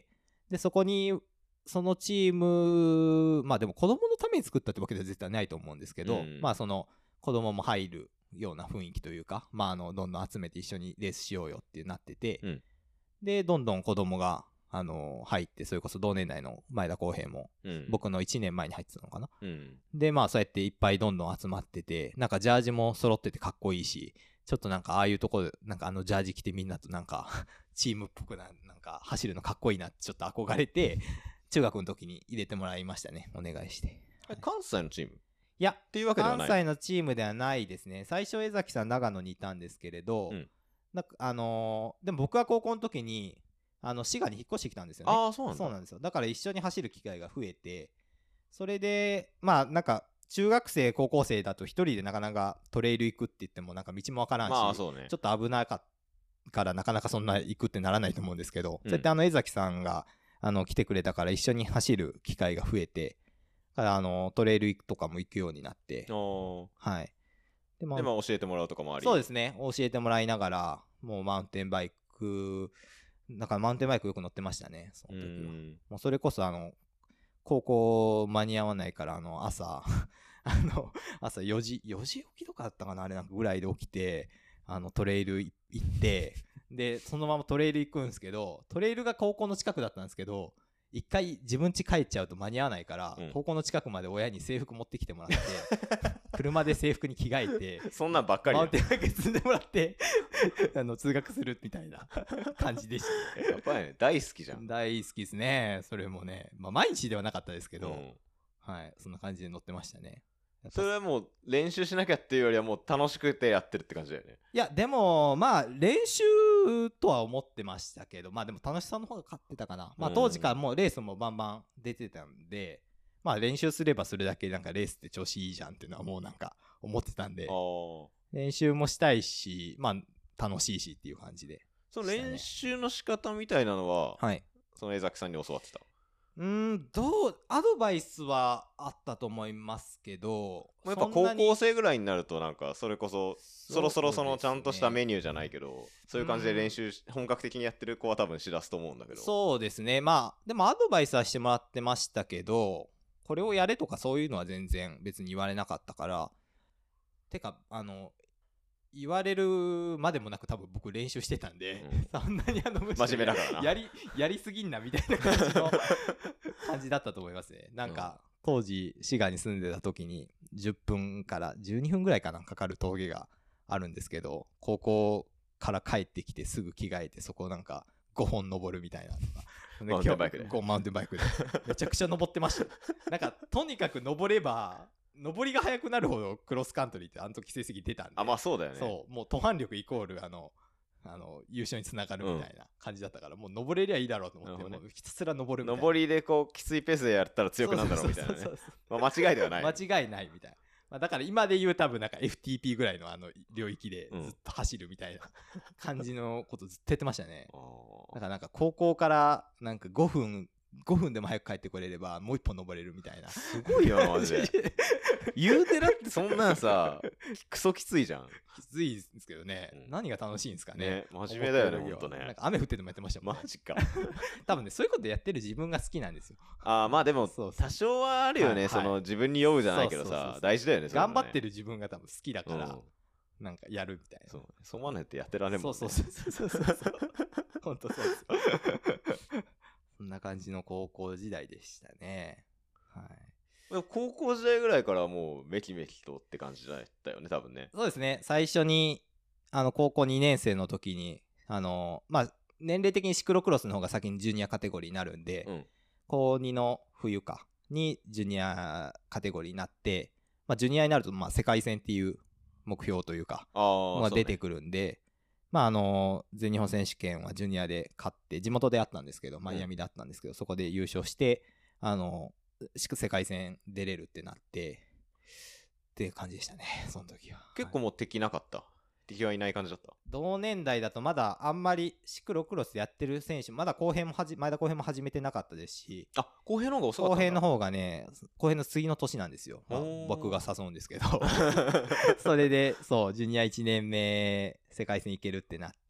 でそこにそのチームまあでも子供のために作ったってわけでは絶対ないと思うんですけど、まあその子供も入るような雰囲気というか、まあどんどん集めて一緒にレースしようよってなってて、でどんどん子供が入って、それこそ同年代の前田康平も、僕の1年前に入ってたのかな、でまあそうやっていっぱいどんどん集まってて、なんかジャージも揃っててかっこいいし、ちょっとなんかああいうとこでなんかジャージ着てみんなとなんかチームっぽくなんか走るのかっこいいなってちょっと憧れて中学の時に入れてもらいましたね、お願いして。 関西のチーム？ いやっていうわけではない。 関西のチームではないですね。最初江崎さん長野にいたんですけれど、なんかでも僕は高校の時に滋賀に引っ越してきたんですよね。そうなんですよ。だから一緒に走る機会が増えて、それでまあなんか中学生高校生だと一人でなかなかトレイル行くって言ってもなんか道もわからんし、ちょっと危なかったからなかなかそんな行くってならないと思うんですけど、そうやって江崎さんが来てくれたから一緒に走る機会が増えて、トレイルとかも行くようになって、 でも教えてもらうとかもあり。 そうですね、教えてもらいながらもうマウンテンバイクだからマウンテンバイクよく乗ってましたね、その時は。もうそれこそ高校間に合わないから朝朝4時起きとかだったかな、あれなんかぐらいで起きてトレイル行って、でそのままトレイル行くんですけど、トレイルが高校の近くだったんですけど、一回自分家帰っちゃうと間に合わないから、高校の近くまで親に制服持ってきてもらって車で制服に着替えてそんなんばっかりマウンテンバイク積んでもらって通学するみたいな感じでした、 やっぱりね大好きじゃん。 大好きですね。それもね、まあ毎日ではなかったですけど、そんな感じで乗ってましたね。 それはもう練習しなきゃっていうよりはもう楽しくてやってるって感じだよね。 いやでもまあ練習とは思ってましたけど、まあでも楽しさの方が勝ってたかな。まあ当時からもうレースもバンバン出てたんで、まあ練習すればするだけなんかレースって調子いいじゃんっていうのはもうなんか思ってたんで、練習もしたいし、まあ楽しいしっていう感じで、ね。 その練習の仕方みたいなのは、その江崎さんに教わってた？ アドバイスはあったと思いますけど、 やっぱ高校生ぐらいになるとなんかそれこそそろそろそのちゃんとしたメニューじゃないけど、そういう感じで練習本格的にやってる子は多分しだすと思うんだけど。 そうですね。まあでもアドバイスはしてもらってましたけど、これをやれとかそういうのは全然別に言われなかったから、てか言われるまでもなく多分僕練習してたんで、そんなに真面目だからな、 やりすぎんなみたいな感じの感じだったと思いますね。なんか、当時滋賀に住んでた時に10分から12分ぐらいかなかかる峠があるんですけど、高校から帰ってきてすぐ着替えてそこをなんか5本登るみたいなとかマウンテンバイクでマウンテンバイクでめちゃくちゃ登ってましたなんかとにかく登れば登りが速くなるほどクロスカントリーってあの時成績出たんで、 まあそうだよね。 そうもう途半力イコール優勝につながるみたいな感じだったから、もう登れりゃいいだろうと思って、もうひたすら登るみたいな。 登りでこうきついペースでやったら強くなるんだろうみたいなね。間違いではない。 間違いないみたいな。まあ、だから今で言う多分なんか FTP ぐらいの領域でずっと走るみたいな感じのことずっとやってましたね。だからなんか高校からなんか5分 5分でも早く帰ってこれればもう1本登れるみたいな。 すごいよなマジで。言うてだってそんなんさクソきついじゃん。 きついですけどね、何が楽しいんですかね。 真面目だよねほんとね。 なんか雨降っててもやってましたもんね。 マジか。 多分ねそういうことやってる自分が好きなんですよ。 まあでも多少はあるよね、その自分に酔うじゃないけどさ、大事だよね。 頑張ってる自分が多分好きだから、なんかやるみたいな。 そうまねってやってられんもんね。 そうほんとそうです。そんな感じの高校時代でしたね。はい。 高校時代ぐらいからもうめきめきとって感じだったよね多分ね。 そうですね。最初に高校2年生の時にまあ年齢的にシクロクロスの方が先にジュニアカテゴリーになるんで、高2の冬かにジュニアカテゴリーになって、まあ、ジュニアになるとまあ世界戦っていう目標というかが出てくるんで、まあ全日本選手権はジュニアで勝って、地元であったんですけど、マイアミだったんですけど、そこで優勝して世界戦出れるってなってっていう感じでしたね。その時は結構もう敵なかった、敵はいない感じだった。 同年代だとまだあんまりシクロクロスやってる選手まだ前田浩平も始めてなかったですし。 浩平の方が遅かったんだ。 浩平の方がね、浩平の次の年なんですよ、まあ、僕が誘うんですけどそれでそうジュニア1年目世界戦行けるってなって、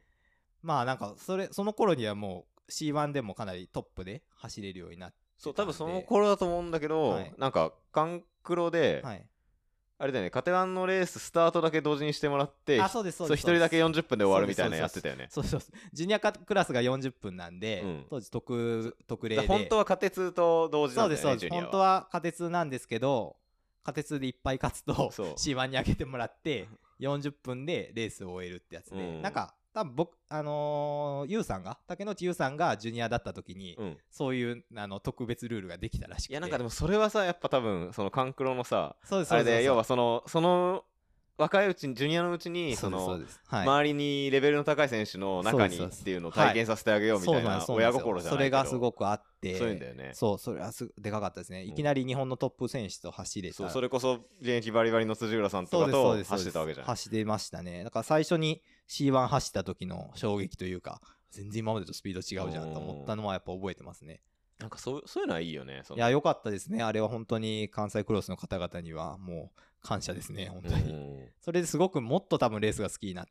まあなんかその頃にはもう C1 でもかなりトップで走れるようになって、 そう多分その頃だと思うんだけど、なんかカンクロで、あれだよね、カテワンのレーススタートだけ同時にしてもらって、 そう一人だけ40分で終わるみたいなやってたよね。 そうジュニアクラスが40分なんで、当時特例で本当はカテツと同時なんだよね。 そうです本当はカテツなんですけど、カテツでいっぱい勝つと C1 に上げてもらって40分でレースを終えるってやつで、なんか多分僕ユウさんが竹野内優さんがジュニアだった時に、そういう特別ルールができたらしくて、 いやなんかでもそれはさやっぱ多分そのカンクロのさあれで要はその若いうちにジュニアのうちに周りにレベルの高い選手の中にっていうのを体験させてあげようみたいな親心じゃないけど、 それがすごくあって、 そういうんだよね。 それはでかかったですね。いきなり日本のトップ選手と走れた。 それこそ現役バリバリの辻浦さんとかと走ってたわけじゃん。 走ってましたね。だから最初に C1 走った時の衝撃というか、全然今までとスピード違うじゃんと思ったのはやっぱ覚えてますね。 なんかそういうのはいいよね。 いや良かったですね。あれは本当に関西クロスの方々にはもう感謝ですね本当に。それですごくもっと多分レースが好きになって、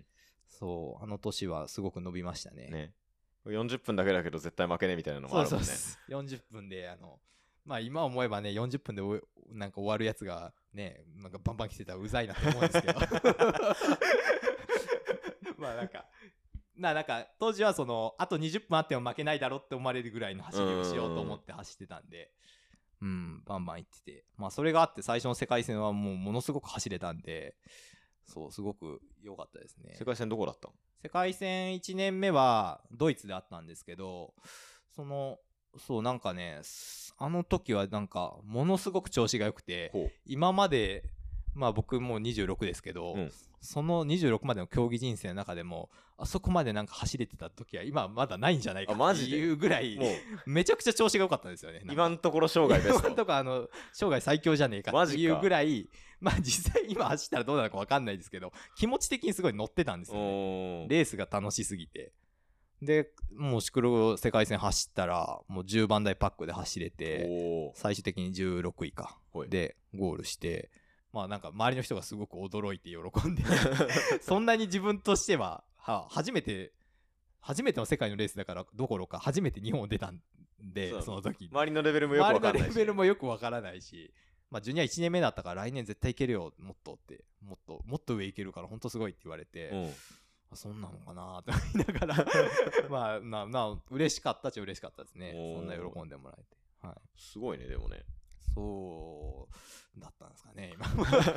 そう年はすごく伸びましたね。 40分だけだけど絶対負けねみたいなのもあるもんね。 40分でまあ今思えばね40分でなんか終わるやつがねなんかバンバン来てたらうざいなって思うんですけどまあなんか当時はあと20分あっても負けないだろって思われるぐらいの走りをしようと思って走ってたんで、バンバン行ってて、まあそれがあって最初の世界戦はもうものすごく走れたんで、そうすごく良かったですね。 世界戦どこだったの？ 世界戦1年目はドイツであったんですけど、そうなんかね時はなんかものすごく調子が良くて、今までまあ僕もう26ですけど、その26までの競技人生の中でもあそこまでなんか走れてた時は今まだないんじゃないかっていうぐらいめちゃくちゃ調子が良かったんですよね。 今のところ生涯ベスト。 今のところ生涯最強じゃねえかっていうぐらい、まあ実際今走ったらどうなのか分かんないですけど気持ち的にすごい乗ってたんですよね。レースが楽しすぎて。でもうシクロ世界戦走ったらもう10番台パックで走れて最終的に16位かでゴールして、まあなんか周りの人がすごく驚いて喜んでそんなに自分としては初めての世界のレースだからどころか初めて日本を出たんで、その時周りのレベルもよくわからないし、 周りのレベルもよくわからないし、まあジュニア1年目だったから来年絶対いけるよもっと上いけるから本当すごいって言われて、そんなのかなって思いながらまあ嬉しかったっちゃ嬉しかったですね。そんな喜んでもらえて、 すごいね。でもねそうだったんですかね今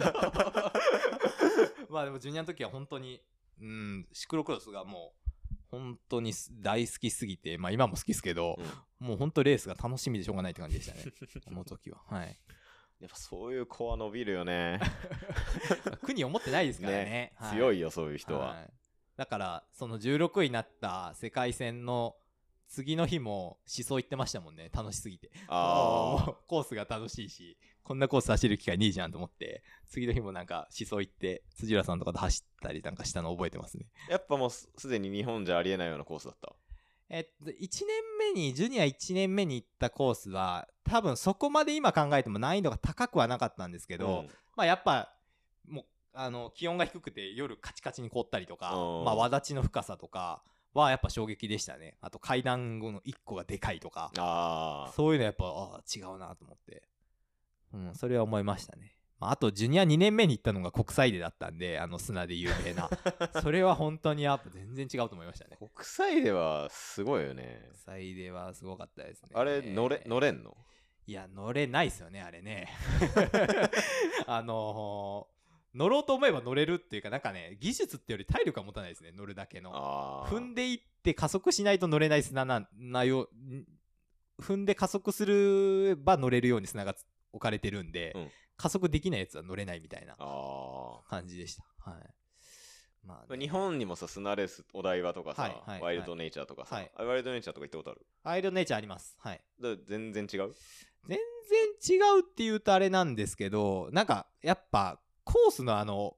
まあでもジュニアの時は本当にシクロクロスがもう本当に大好きすぎて、まあ今も好きですけど、もう本当レースが楽しみでしょうがないって感じでしたねこの時は。 やっぱそういう子は伸びるよね苦に思ってないですからね。 強いよそういう人は。 だからその16位になった世界戦の次の日も思想行ってましたもんね、楽しすぎて。もうコースが楽しいしこんなコース走る機会ねえじゃんと思って、次の日もなんか思想行って辻浦さんとかと走ったりなんかしたの覚えてますね。 やっぱもうすでに日本じゃありえないようなコースだった？ 1年目に、ジュニア1年目に行ったコースは、多分そこまで今考えても難易度が高くはなかったんですけど、まあやっぱ、もう、気温が低くて夜カチカチに凍ったりとか、まあ、輪立ちの深さとかはやっぱ衝撃でしたね。あと階段後の1個がでかいとか、そういうのやっぱ、違うなと思って。それは思いましたね。あとジュニア2年目に行ったのが国際デだったんで、砂で有名なそれは本当にやっぱ全然違うと思いましたね。 国際デはすごいよね。 国際デはすごかったですね。 あれ乗れんの？ いや乗れないっすよねあれね乗ろうと思えば乗れるっていうか、なんかね、技術ってより体力は持たないですね、乗るだけの。踏んでいって加速しないと乗れない砂なよ。踏んで加速すれば乗れるように砂が置かれてるんで、加速できないやつは乗れないみたいな感じでした。はい。 まあ、日本にもさ、砂レース、お台場とかさ、ワイルドネイチャーとかさ、ワイルドネイチャーとか行ったことある？ ワイルドネイチャーあります。はい。 全然違う？ 全然違うって言うとあれなんですけど、なんか、やっぱ、コースの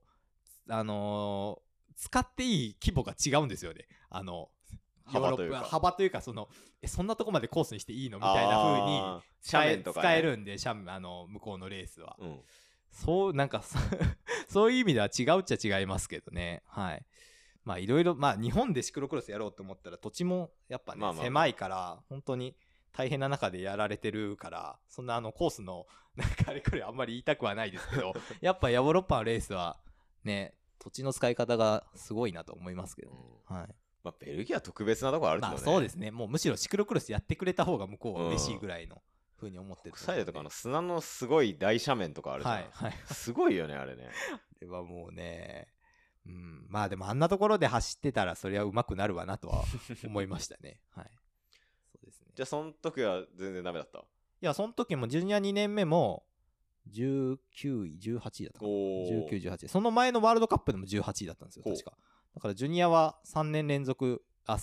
使っていい規模が違うんですよね。幅というか、そんなとこまでコースにしていいのみたいな風に使えるんで、向こうのレースは。そう、なんかそういう意味では違うっちゃ違いますけどね。はい。まあいろいろ、まあ日本でシクロクロスやろうと思ったら土地もやっぱね、狭いから、本当に大変な中でやられてるから、そんなコースの、なんかあれこれあんまり言いたくはないですけど、やっぱヨーロッパのレースはね、土地の使い方がすごいなと思いますけどね。はい。 まあ、ベルギーは特別なところあるけどね。 まあそうですね。もうむしろシクロクロスやってくれた方が向こうは嬉しいぐらいの風に思ってる、 国際とかの砂のすごい大斜面とかあるじゃん。すごいよねあれね。 あれはもうね、まあでもあんなところで走ってたらそれは上手くなるわなとは思いましたね。はい。 そうですね。じゃあその時は全然ダメだった？いや、その時もジュニア2年目も19位、18位だったかな。19、18位。その前のワールドカップでも18位だったんですよ、確か。だからジュニアは3戦連続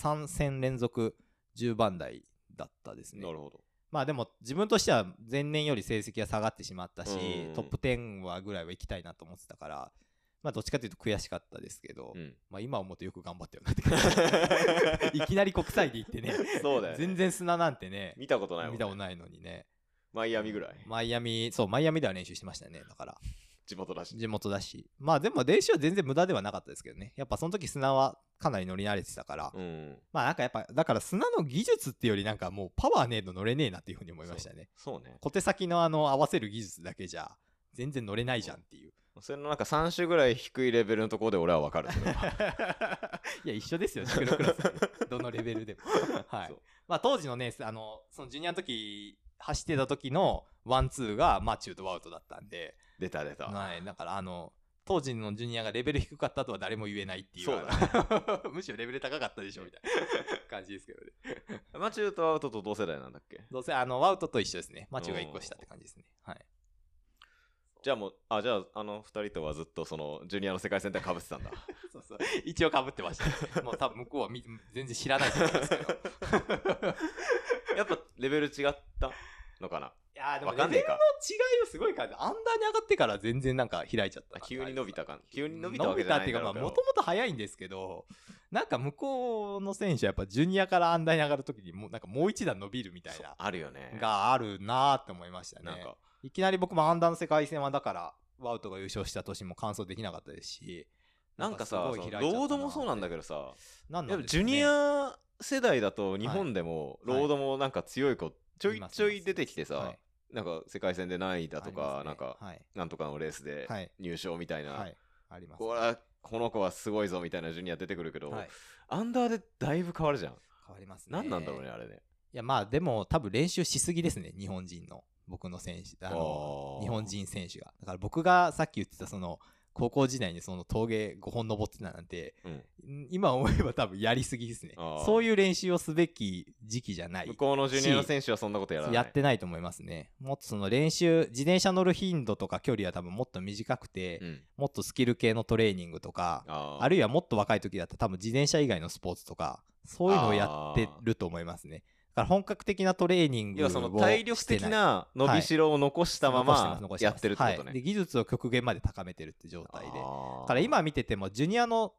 10番台だったですね。 なるほど。 まあでも自分としては前年より成績が下がってしまったし、トップ10はぐらいは行きたいなと思ってたから、まあどっちかというと悔しかったですけど、まあ今思うとよく頑張ったよなって感じ。いきなり国際で行ってね、 そうだよね、 全然砂なんてね、 見たことないもんね。 見たことないのにね。 マイアミぐらい。 マイアミでは練習してましたね。だから地元だし。 まあでも練習は全然無駄ではなかったですけどね。やっぱその時砂はかなり乗り慣れてたから、まあなんかやっぱだから砂の技術っていうよりなんかもうパワーねえの乗れねえなっていう風に思いましたね。 そうね。 小手先の合わせる技術だけじゃ全然乗れないじゃんっていう。 それのなんか3種ぐらい低いレベルのところで俺は分かる。 いや一緒ですよ、シクロクロス。どのレベルでも。はい。まあ当時のね、そのジュニアの時走ってた時のワンツーがマチューとワウトだったんで。 出た。 はい。だから当時のジュニアがレベル低かったとは誰も言えないっていう。 そうだむしろレベル高かったでしょみたいな感じですけどね。 マチューとワウトと同世代なんだっけ？ どうせワウトと一緒ですね。マチューが1個下って感じですね。はい。 じゃあもう、じゃあ2人とはずっとそのジュニアの世界戦で被ってたんだ。 そう。一応被ってました、ね。もう多分向こうは全然知らないと思うんですけど。 やっぱレベル違ったのかな？ いやでもレベルの違いはすごいから、アンダーに上がってから全然なんか開いちゃった。 急に伸びたわけじゃないんだろうけど。伸びたっていうか、 もともと早いんですけど、なんか向こうの選手はやっぱジュニアからアンダーに上がるときになんかもう一段伸びるみたいな。 あるよね。 があるなーって思いましたね。なんかいきなり僕もアンダーの世界戦はだからワウトが優勝した年も完走できなかったですし、 なんかさ、ロードもそうなんだけどさ、 なんなんジュニア世代だと日本でもロードもなんか強い子ちょいちょい出てきてさ、なんか世界戦で何位だとか、なんかなんとかのレースで入賞みたいな、この子はすごいぞみたいなジュニア出てくるけど、アンダーでだいぶ変わるじゃん。 変わりますね。 何なんだろうねあれね。 いやまあでも多分練習しすぎですね、日本人の。僕の選手、日本人選手が。だから僕がさっき言ってたその高校時代にその峠5本登ってたなんて、今思えば多分やりすぎですね。そういう練習をすべき時期じゃない。 向こうのジュニアの選手はそんなことやってないと思いますね。もっとその練習、自転車乗る頻度とか距離は多分もっと短くて、もっとスキル系のトレーニングとか、あるいはもっと若い時だったら多分自転車以外のスポーツとか、そういうのをやってると思いますね。だから本格的なトレーニングをしてない。 要はその体力的な伸びしろを残したままやってるってことね。 で技術を極限まで高めてるって状態で。だから今見ててもジュニアの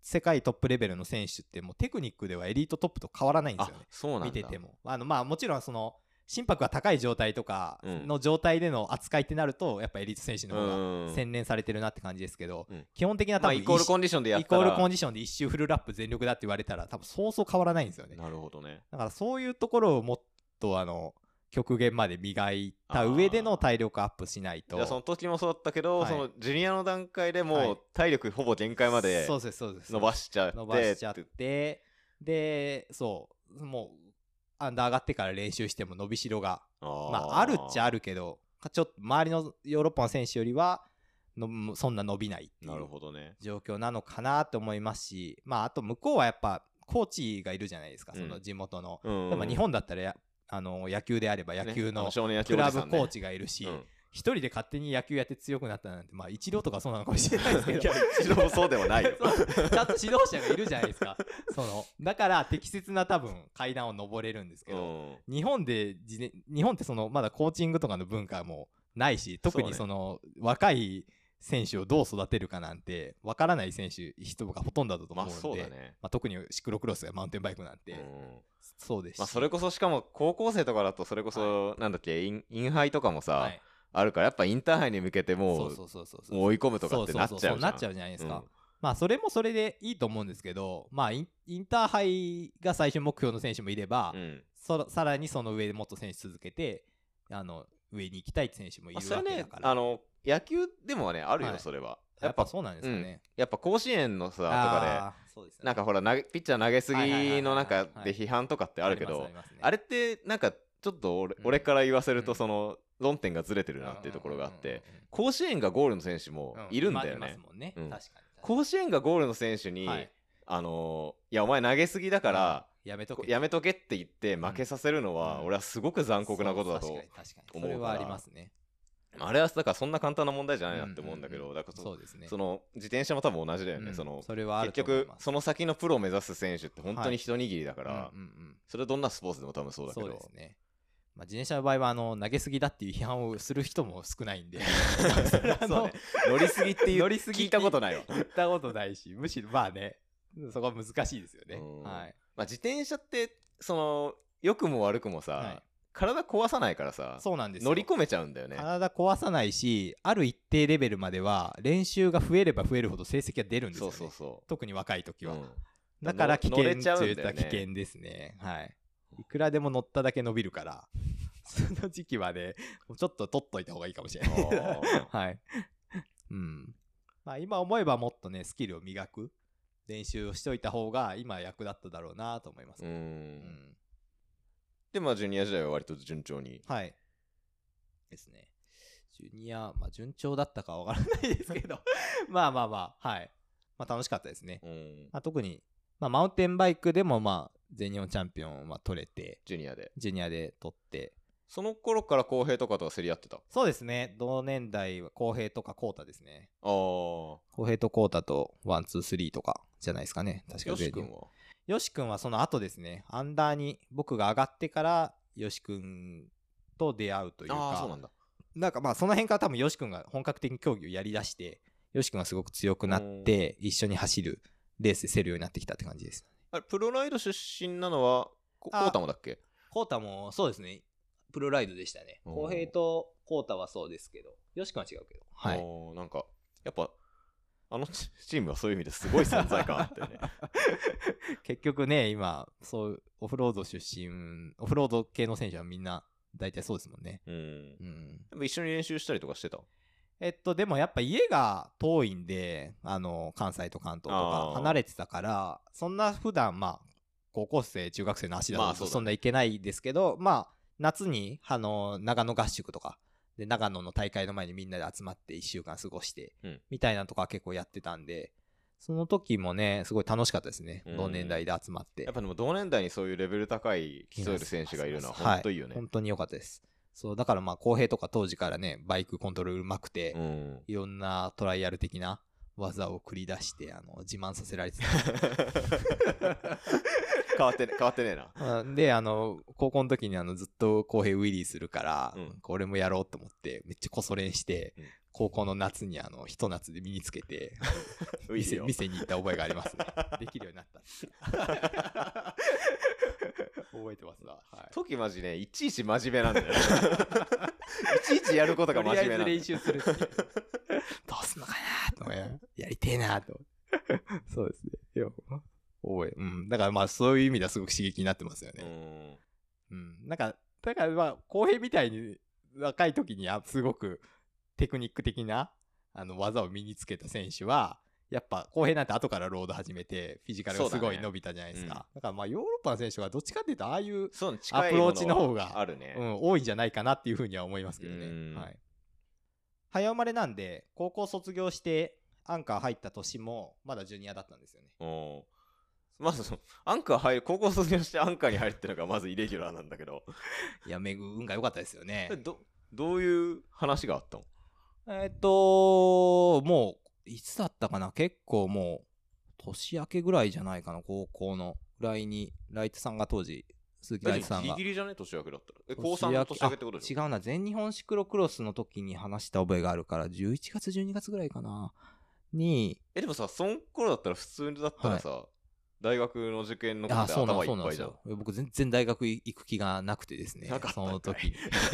世界トップレベルの選手ってもうテクニックではエリートトップと変わらないんですよね。 そうなんだ。 見ててもまあもちろんその心拍が高い状態とかの状態での扱いってなるとやっぱエリート選手の方が洗練されてるなって感じですけど、基本的な多分イコールコンディションでやったらイコールコンディションで一周フルラップ全力だって言われたら多分そうそう変わらないんですよね。 なるほどね。 だからそういうところをもっと極限まで磨いた上での体力アップしないと。 じゃあその時もそうだったけど、そのジュニアの段階でもう体力ほぼ限界まで伸ばしちゃってでそうもうアンダー上がってから練習しても伸びしろがあるっちゃあるけどちょっと周りのヨーロッパの選手よりはそんな伸びないっていう状況なのかなと思いますし、あと向こうはやっぱコーチがいるじゃないですか、その地元の。でも日本だったら野球であれば野球のクラブコーチがいるし、一人で勝手に野球やって強くなったなんて、イチローとかそうなのかもしれないですけど、 イチローもそうではないよ。 ちゃんと指導者がいるじゃないですか。だから適切な多分階段を登れるんですけど、日本ってまだコーチングとかの文化もないし、特に若い選手をどう育てるかなんてわからない人がほとんどだと思うので、特にシクロクロスやマウンテンバイクなんてそうですし、 それこそしかも高校生とかだとそれこそなんだっけ、インハイとかもさあるから、やっぱインターハイに向けてもう追い込むとかってなっちゃうじゃん。 なっちゃうじゃないですか。それもそれでいいと思うんですけど、インターハイが最終目標の選手もいれば、さらにその上でもっと選手続けて上に行きたいって選手もいるわけだから。 野球でもねあるよ、それは。 やっぱそうなんですかね。 やっぱ甲子園のさとかでなんかほらピッチャー投げすぎのなんかで批判とかってあるけど、あれってなんかちょっと俺から言わせるとその論点がずれてるなっていうところがあって、甲子園がゴールの選手もいるんだよね。甲子園がゴールの選手にいやお前投げすぎだからやめとけって言って負けさせるのは俺はすごく残酷なことだと思うから。 それはありますね。 あれはだからそんな簡単な問題じゃないなって思うんだけど、だからその自転車も多分同じだよね。結局その先のプロを目指す選手って本当に一握りだから、それはどんなスポーツでも多分そうだけど。そうですね。 自転車の場合は投げすぎだっていう批判をする人も少ないんで乗りすぎって聞いたことないわ。 言ったことないし、むしろそこは難しいですよね。 自転車って良くも悪くもさ、体壊さないからさ、 そうなんですよ。 乗り込めちゃうんだよね。 体壊さないし、ある一定レベルまでは練習が増えれば増えるほど成績が出るんですよね。特に若い時は。だから危険って言ったら危険ですね。いくらでも乗っただけ伸びるからその時期はねちょっと取っといた方がいいかもしれない今思えばもっとねスキルを磨く練習をしといた方が今役立っただろうなと思います。でジュニア時代は割と順調にですね。ジュニア順調だったかわからないですけど楽しかったですね。特にマウンテンバイクでも全日本チャンピオンは取れて、ジュニアで取って、 その頃から浩平とかと競り合ってた？ そうですね。同年代は浩平とか浩太ですね。浩平と浩太とワンツースリーとかじゃないですかね。確かに。よし君はその後ですね。アンダーに僕が上がってからよし君と出会うというか、 そうなんだ。 なんかその辺から多分よし君が本格的に競技をやりだして、よし君がすごく強くなって一緒に走るレースで競るようになってきたって感じです。 プロライド出身なのは浩太もだっけ？ 浩太もそうですね。プロライドでしたね。浩平と浩太はそうですけど、よし君は違うけど。 なんかやっぱチームはそういう意味ですごい存在感あってね。 結局ね今そうオフロード出身、オフロード系の選手はみんな大体そうですもんね。 でも一緒に練習したりとかしてた？ でもやっぱ家が遠いんで、関西と関東とか離れてたから、そんな普段高校生中学生の足だとそんないけないですけど、夏に長野合宿とかで長野の大会の前にみんなで集まって1週間過ごして、みたいなとか結構やってたんで、その時もねすごい楽しかったですね。同年代で集まって。 やっぱでも同年代にそういうレベル高い競える選手がいるのは本当いいよね。 本当に良かったです。そうだから浩平とか当時からねバイクコントロールうまくて、いろんなトライアル的な技を繰り出して自慢させられてた変わってねえな。で高校の時にずっと浩平ウィリーするから、これもやろうと思ってめっちゃこそ練して、 高校の夏にひと夏で身につけて店に行った覚えがありますね。できるようになった覚えてますわ。 トキマジね、いちいち真面目なんだよいちいちやることが真面目なんだよ。 とりあえず練習するっていうどうすんのかなとやりてえなとそうですね。だからまあそういう意味ではすごく刺激になってますよね。なんかだからまあ浩平みたいに若い時にすごくテクニック的な技を身につけた選手はやっぱ浩平なんて後からロード始めてフィジカルがすごい伸びたじゃないですか。だからまあヨーロッパの選手がどっちかっていうとああいうアプローチの方が多いんじゃないかなっていうふうには思いますけどね。早生まれなんで高校卒業してアンカー入った年もまだジュニアだったんですよね。 まずアンカー入る、高校卒業してアンカーに入るっていうのがまずイレギュラーなんだけどいや運が良かったですよね。 どういう話があったの？ もういつだったかな、結構もう年明けぐらいじゃないかな、高校のぐらいにライトさんが当時鈴木ライトさんがギリギリじゃね、年明けだったら高3の年明けってことでしょ？ 違うな、全日本シクロクロスの時に話した覚えがあるから11月12月ぐらいかなに。 でもさ、その頃だったら普通だったらさ、大学の受験のことで頭いっぱいじゃん。 僕全然大学行く気がなくてですね、その時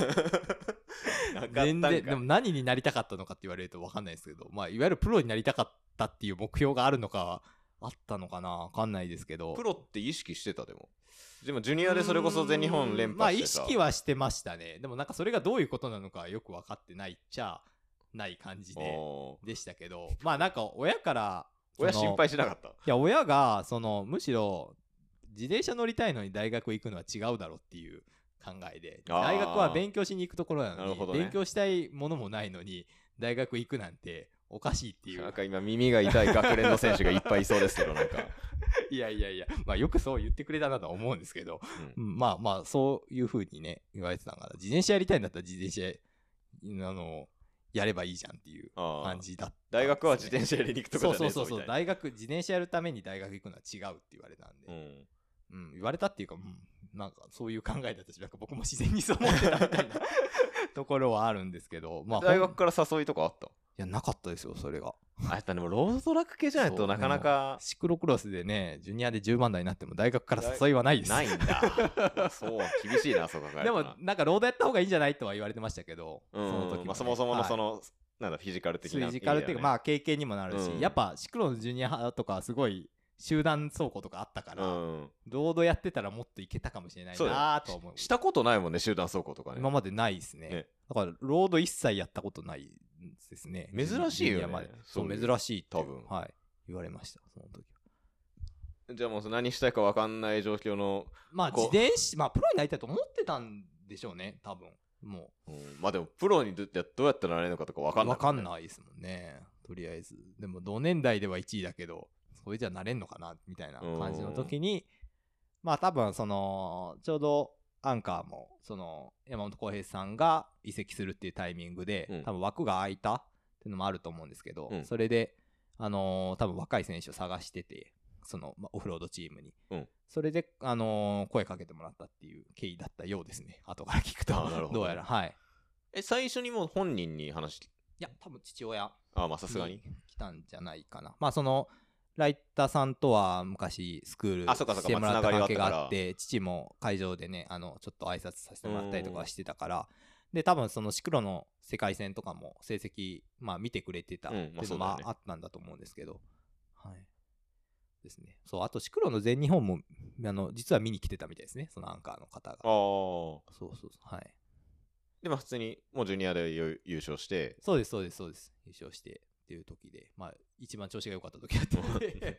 全然。でも何になりたかったのかって言われると分かんないですけど、まあいわゆるプロになりたかったっていう目標があるのかあったのかな、分かんないですけど。 プロって意識してた？でもジュニアでそれこそ全日本連覇してさ、まあ意識はしてましたね。でもなんかそれがどういうことなのかよく分かってないっちゃない感じでしたけど、まあなんか親心配しなかった？いや、親がむしろ自転車乗りたいのに大学行くのは違うだろうっていう考えで、大学は勉強しに行くところなのに、勉強したいものもないのに大学行くなんておかしいっていう。 なんか今耳が痛い学連の選手がいっぱいいそうですけどなんかいやまあよくそう言ってくれたなとは思うんですけど、まあそういう風にね言われてたから、自転車やりたいんだったら自転車やればいいじゃんっていう感じだった、ね。 大学は自転車やりに行くとこじゃねえぞみたいな。 そう自転車やるために大学行くのは違うって言われたんで、言われたっていうか、なんかそういう考えだったし、なんか僕も自然にそう思ってたみたいなところはあるんですけど、まあ大学から誘いとかあった？ いや、なかったですよ、それが。 やっぱでもロードトラック系じゃないとなかなか。 シクロクロスでね、ジュニアで10番台になっても大学から誘いはないです。 ないんだ。そう厳しいな、そう考えると。 でもなんかロードやった方がいいんじゃないとは言われてましたけど、その時も、そもそものなんだフィジカル的な、 フィジカルっていうか、まあ経験にもなるし、やっぱシクロのジュニアとかすごい集団走行とかあったから、ロードやってたらもっといけたかもしれないなと思う。 したことないもんね、集団走行とかね。 今までないですね。だからロード一切やったことないですね。 珍しいよね。 そう、珍しいって多分言われました、その時。 じゃあもう何したいか分かんない状況の、 まあ自転車、まあプロになりたいと思ってたんでしょうね、多分。もう、 まあでもプロにどうやったらなれるのかとか分かんない、 分かんないですもんね、とりあえず。でも同年代では1位だけどそれじゃなれんのかなみたいな感じの時に、まあ多分ちょうどアンカーも山本浩平さんが移籍するっていうタイミングで、多分枠が空いたっていうのもあると思うんですけど、それで多分若い選手を探してて、オフロードチームに、それで声かけてもらったっていう経緯だったようですね、後から聞くと。どうやら。はい。 最初にもう本人に話して？いや、多分父親まあさすがに来たんじゃないかな。まあライターさんとは昔スクールしてもらった関係があって、父も会場でねちょっと挨拶させてもらったりとかしてたから、で多分シクロの世界戦とかも成績見てくれてたっていうのもあったんだと思うんですけど、はいですね。そう、あとシクロの全日本も実は見に来てたみたいですね、そのアンカーの方が。そうはい。 でも普通にもうジュニアで優勝して。 そうです優勝してっていう時で、一番調子が良かった時だったので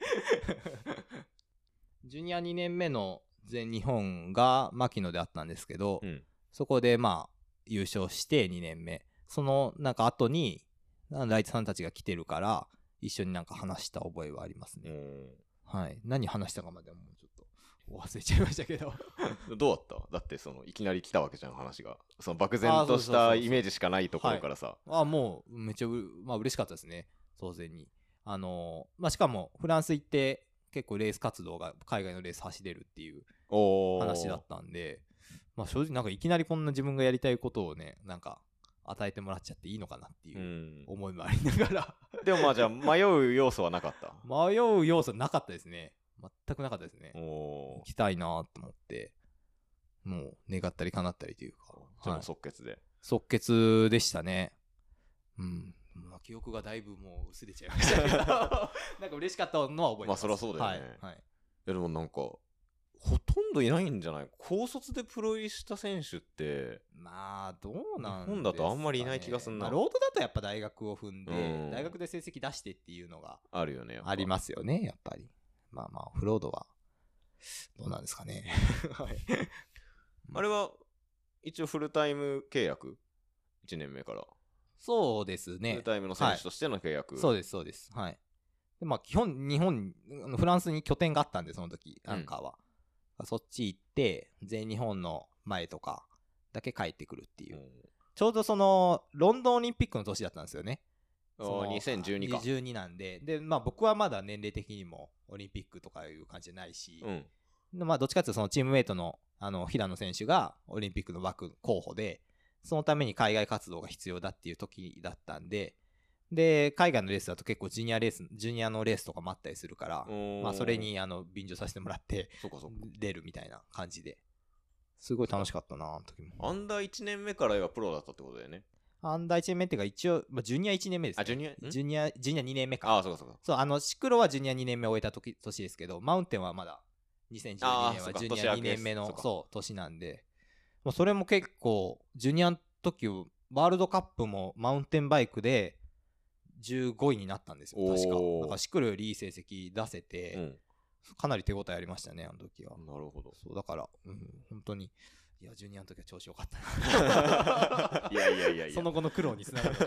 ジュニア2年目の全日本が牧野であったんですけど、そこで優勝して2年目、なんか後にライトさんたちが来てるから一緒になんか話した覚えはありますね。はい。何話したかまではもうちょっと忘れちゃいましたけどどうだった？だっていきなり来たわけじゃん、話が。漠然としたイメージしかないところからさ。 もうめっちゃ嬉しかったですね、当然に。しかもフランス行って結構レース活動が海外のレース走れるっていう話だったんで、正直なんかいきなりこんな自分がやりたいことをね、なんか与えてもらっちゃっていいのかなっていう思いもありながらでもまあじゃあ迷う要素はなかった？ 迷う要素なかったですね。全くなかったですね。行きたいなと思って、もう願ったり叶ったりというか。 じゃあもう即決で、はい、 即決でしたね。うん。まあ、記憶がだいぶもう薄れちゃいましたけどなんか嬉しかったのは覚えてます。 まあそりゃそうだよね。 はい。はい、 いやでもなんかほとんどいないんじゃない？高卒でプロ入りした選手ってまあどうなんですかね。 日本だとあんまりいない気がするな。 まあ、ロードだとやっぱ大学を踏んで、大学で成績出してっていうのがあるよね。 ありますよね、やっぱり。まあまあオフロードはどうなんですかねはい、 あれは一応フルタイム契約1年目から。 そうですね。 フルタイムの選手としての契約。 はい、そうですそうです。はい。でまあ基本日本フランスに拠点があったんで、その時アンカーは、そっち行って全日本の前とかだけ帰ってくるっていう、ちょうどそのロンドンオリンピックの年だったんですよね。 2012か。 12なんで、まあ僕はまだ年齢的にもオリンピックとかいう感じじゃないし、まあどっちかっていうとそのチームメイトの平野選手がオリンピックの枠候補で、そのために海外活動が必要だっていう時だったんで、海外のレースだと結構ジュニアのレースとかもあったりするから、まあそれに便乗させてもらって出るみたいな感じで、すごい楽しかったな、あの時も。 アンダー1年目からはプロだったってことだよね。 アンダー1年目っていうか一応、まあ、ジュニア1年目ですね。 あ、ジュニア 2年目か。 ああ、そうかそうか。 そう、シクロはジュニア2年目を終えた年ですけど、マウンテンはまだ2012年はジュニア2年目の年なんで、まあ、それも結構、ジュニアの時、ワールドカップもマウンテンバイクで15位になったんですよ、確か。だからシクロよりいい成績出せて、かなり手応えありましたね、あの時は。 なるほど。 そうだから、本当に。いや、ジュニアの時は調子良かったな。いや。 その後の苦労につながる。で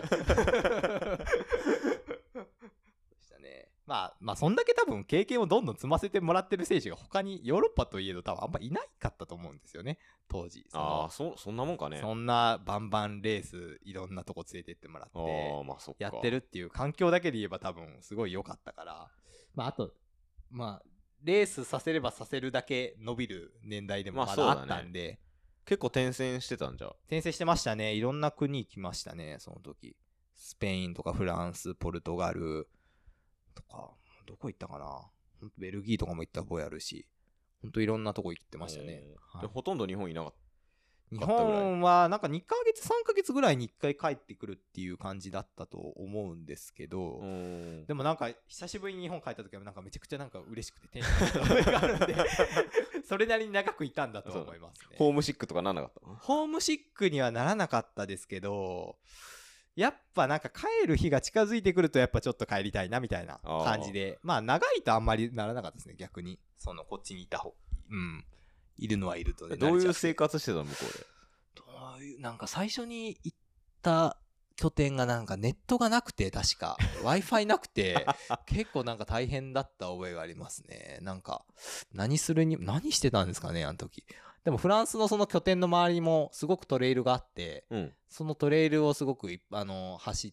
したね。まあ、そんだけ多分経験をどんどん積ませてもらってる選手が他にヨーロッパといえど多分あんまいないかったと思うんですよね、当時。 そんなもんかね。 そんなバンバンレースいろんなとこ連れてってもらってやってるっていう環境だけで言えば多分すごい良かったから。まああと、まあ、レースさせればさせるだけ伸びる年代でもまだあったんで、 結構転戦してたんじゃ。 転戦してましたね。いろんな国行きましたね、その時。スペインとかフランス、ポルトガルとか、どこ行ったかな。ベルギーとかも行った覚えあるし、ほんといろんなとこ行ってましたね。 はい、ほとんど日本いなかった。 日本はなんか2ヶ月3ヶ月ぐらいに1回帰ってくるっていう感じだったと思うんですけど、でもなんか久しぶりに日本帰った時はなんかめちゃくちゃなんか嬉しくてテンションが上がるんでそれなりに長くいたんだと思いますね。 ホームシックとかなんなかった？ ホームシックにはならなかったですけど、やっぱなんか帰る日が近づいてくるとやっぱちょっと帰りたいなみたいな感じで、まあ長いとあんまりならなかったですね、逆に。こっちにいた方、いるのはいるとね。 どういう生活してたの向こうで？ なんか最初に行った拠点がなんかネットがなくて、確か Wi-Fi なくて結構なんか大変だった覚えがありますね。なんか何してたんですかね、あの時。でもフランスのその拠点の周りもすごくトレイルがあって、そのトレイルをすごく走って、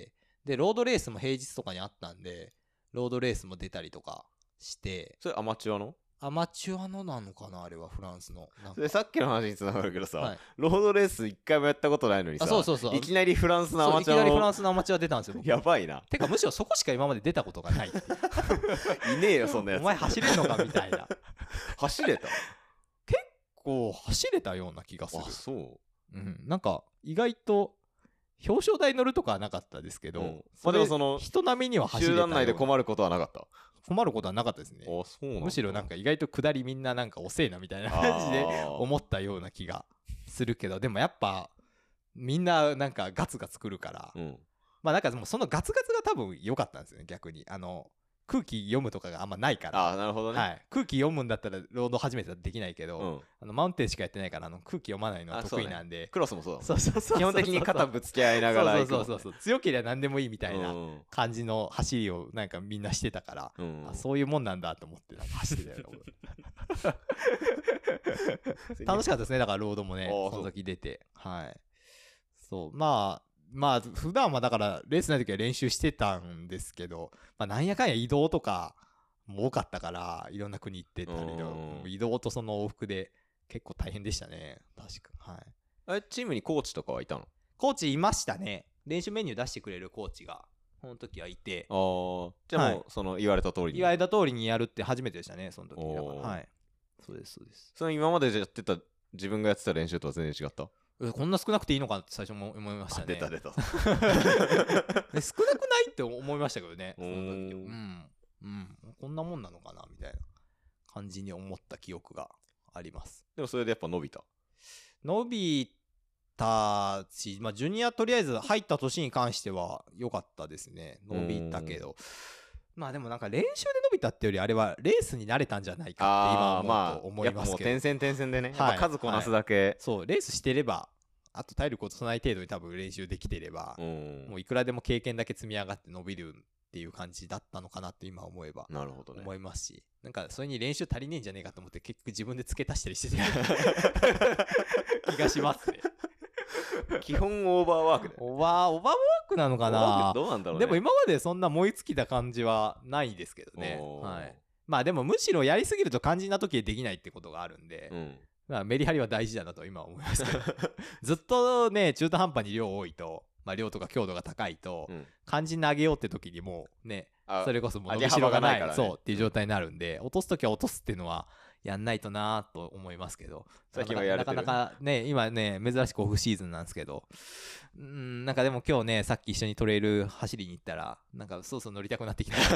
でロードレースも平日とかにあったんで、ロードレースも出たりとかして。 それアマチュアのなのかな、あれはフランスの。 それさっきの話につながるけどさ、ロードレース一回もやったことないのにさ、 そういきなりフランスのアマチュアいきなりフランスのアマチュア出たんですよ。 やばいな。 てかむしろそこしか今まで出たことがないっていねえよそんなやつ。 お前走れんのかみたいな。 走れた？ 結構走れたような気がする。 あ、そう。 なんか意外と表彰台乗るとかはなかったですけど、 でもその人並みには走れたような。 集団内で困ることはなかった？ 困ることはなかったですね。むしろなんか意外と下りみんななんか遅えなみたいな感じで思ったような気がするけど、でもやっぱみんななんかガツガツ来るから、まあなんかもうそのガツガツが多分良かったんですよね、逆に。空気読むとかがあんまないから。 なるほどね。 はい、空気読むんだったらロード初めてだとできないけど、マウンテンしかやってないから空気読まないのは得意なんで。 クロスもそうだ。 そう基本的に肩ぶつけ合いながら。 そう強ければ何でもいいみたいな感じの走りをなんかみんなしてたから、そういうもんなんだと思ってなんか走ってたよ楽しかったですね、だからロードもね、その時出て。はい。そう、まあ普段はだからレースない時は練習してたんですけど、なんやかんや移動とかも多かったから、いろんな国行ってたりと、移動とその往復で結構大変でしたね、確か。はい。 チームにコーチとかはいたの？ コーチいましたね。練習メニュー出してくれるコーチがその時はいて、 じゃあもうその言われた通りにやるって初めてでしたね、その時。だからはい、そうですそうです。 その今までやってた自分がやってた練習とは全然違った？ こんな少なくていいのかって最初も思いましたね。 出た少なくないって思いましたけどね。その時こんなもんなのかなみたいな感じに思った記憶があります。 でもそれでやっぱ伸びたし、ジュニアとりあえず入った年に関しては良かったですね。伸びたけど、でもなんか練習で伸びたってよりあれはレースに慣れたんじゃないかって今思いますけど、 やっぱもう点線でね、やっぱ数こなすだけ、 そうレースしてれば、あと体力を落とさない程度に多分練習できてれば、もういくらでも経験だけ積み上がって伸びるっていう感じだったのかなって今思えば思いますし、なんかそれに練習足りねえんじゃねえかと思って結局自分で付け足したりしてた気がしますね。 基本オーバーワークでオーバーワークなのかな。 どうなんだろうね。 でも今までそんな燃え尽きた感じはないですけどね。はい。でもむしろやりすぎると肝心な時でできないってことがあるんで、メリハリは大事だなと今思いますけどずっとね中途半端に量多いと、量とか強度が高いと、肝心な上げようって時にもうね、それこそもう伸びしろがない、そうっていう状態になるんで、落とす時は落とすっていうのはやんないとなと思いますけど、 最近はやれてる。 なかなかね、今ね珍しくオフシーズンなんですけど、なんかでも今日ねさっき一緒にトレイル走りに行ったらなんかそうそう乗りたくなってきた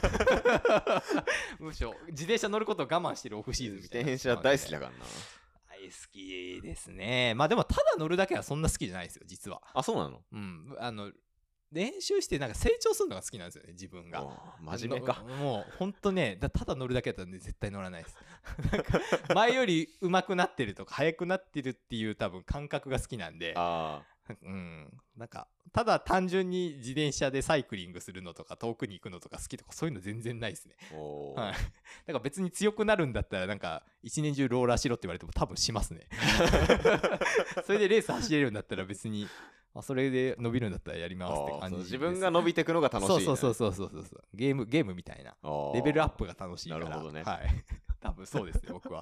むしろ自転車乗ることを我慢してるオフシーズンみたいな。 自転車大好きだからな。 大好きですね。でもただ乗るだけはそんな好きじゃないですよ実は。 あ、そうなの？ 練習してなんか成長するのが好きなんですよね自分が。 真面目か。 もうほんとね、ただ乗るだけだったら、ね、絶対乗らないですなんか前より上手くなってるとか速くなってるっていう多分感覚が好きなんで、なんかただ単純に自転車でサイクリングするのとか遠くに行くのとか好きとかそういうの全然ないですね。はい、だから別に強くなるんだったらなんか一年中ローラーしろって言われても多分しますねそれでレース走れるんだったら別にそれで伸びるんだったらやりますって感じです。 自分が伸びていくのが楽しい、ね、 そうゲームみたいなレベルアップが楽しいから。 なるほどね。 はい多分そうですね僕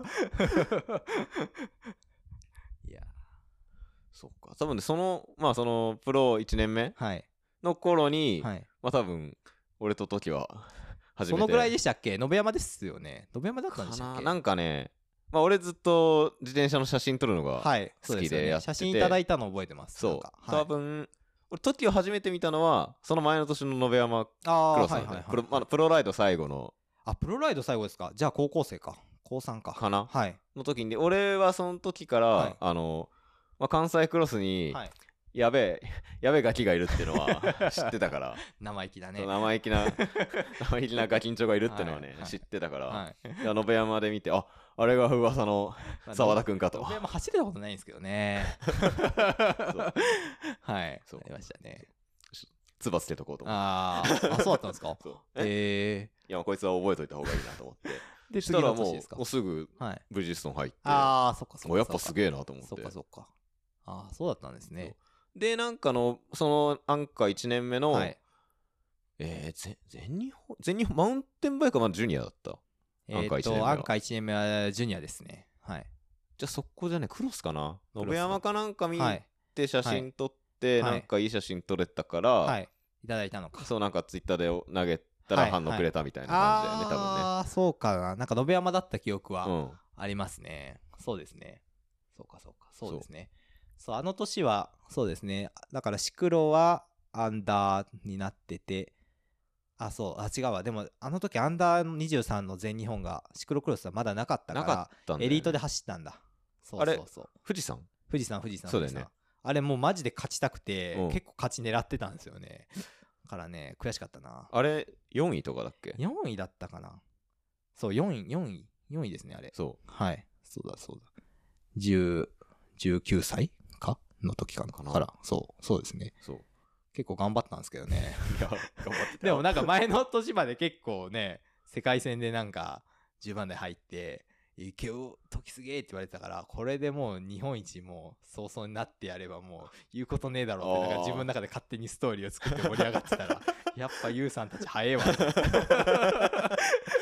はいやそうか。多分ねそのプロ1年目の頃に、多分俺と時は初めて。 そのぐらいでしたっけ？延山ですよね。延山だったんでしたっけ？ なんかね、俺ずっと自転車の写真撮るのが好きでやってて、 写真いただいたの覚えてます。 そう、多分俺時を初めて見たのはその前の年の延山クロスなんで、プロライド最後の。 プロライド最後ですか？じゃあ高校生か高3かな、の時に、俺はその時から、関西クロスに、やべえガキがいるっていうのは知ってたから生意気だね。 生意気なガキンチョがいるっていうのはね、知ってたから、延山で見て、あれが噂の澤田くんかと。 延山走れたことないんですけどねはい、そうありましたね。 つばつけとこうと思って。 そうだったんですか？ いやこいつは覚えといた方がいいなと思ってでしたらもうすぐブリヂストン入って、 そっかやっぱすげえなと思って。 そっかそうだったんですね。 でなんかそのアンカー1年目の、全日本マウンテンバイクはまだジュニアだった。 アンカー1年目はジュニアですね。はい。 じゃあそこじゃねクロスかな、延山かなんか見て写真撮って、なんかいい写真撮れたから、 いただいたのか。 そうなんかツイッターで投げたら反応くれたみたいな感じだよね、多分ね。 そうかな。なんか延山だった記憶はありますね。そうですね。そうですね。そうあの年はそうですね。だからシクロはアンダーになってて、違うわ。でもあの時アンダー23の全日本がシクロクロスはまだなかったから、エリートで走ったんだ。 あれ富士山そうだよね。 あれもうマジで勝ちたくて、結構勝ち狙ってたんですよね。だからね悔しかったな。 あれ4位とかだっけ ？4位だったかな。そう4位ですねあれ。はいそうだ19歳かの時かな。からそうですね。結構頑張ったんですけどねいや頑張ってた。 でもなんか前の年まで結構ね世界戦でなんか10番で入って池尾時すげえって言われてたから、これでもう日本一もう早々になってやればもう言うことねえだろうってなんか自分の中で勝手にストーリーを作って盛り上がってたらやっぱユウさんたち早えわ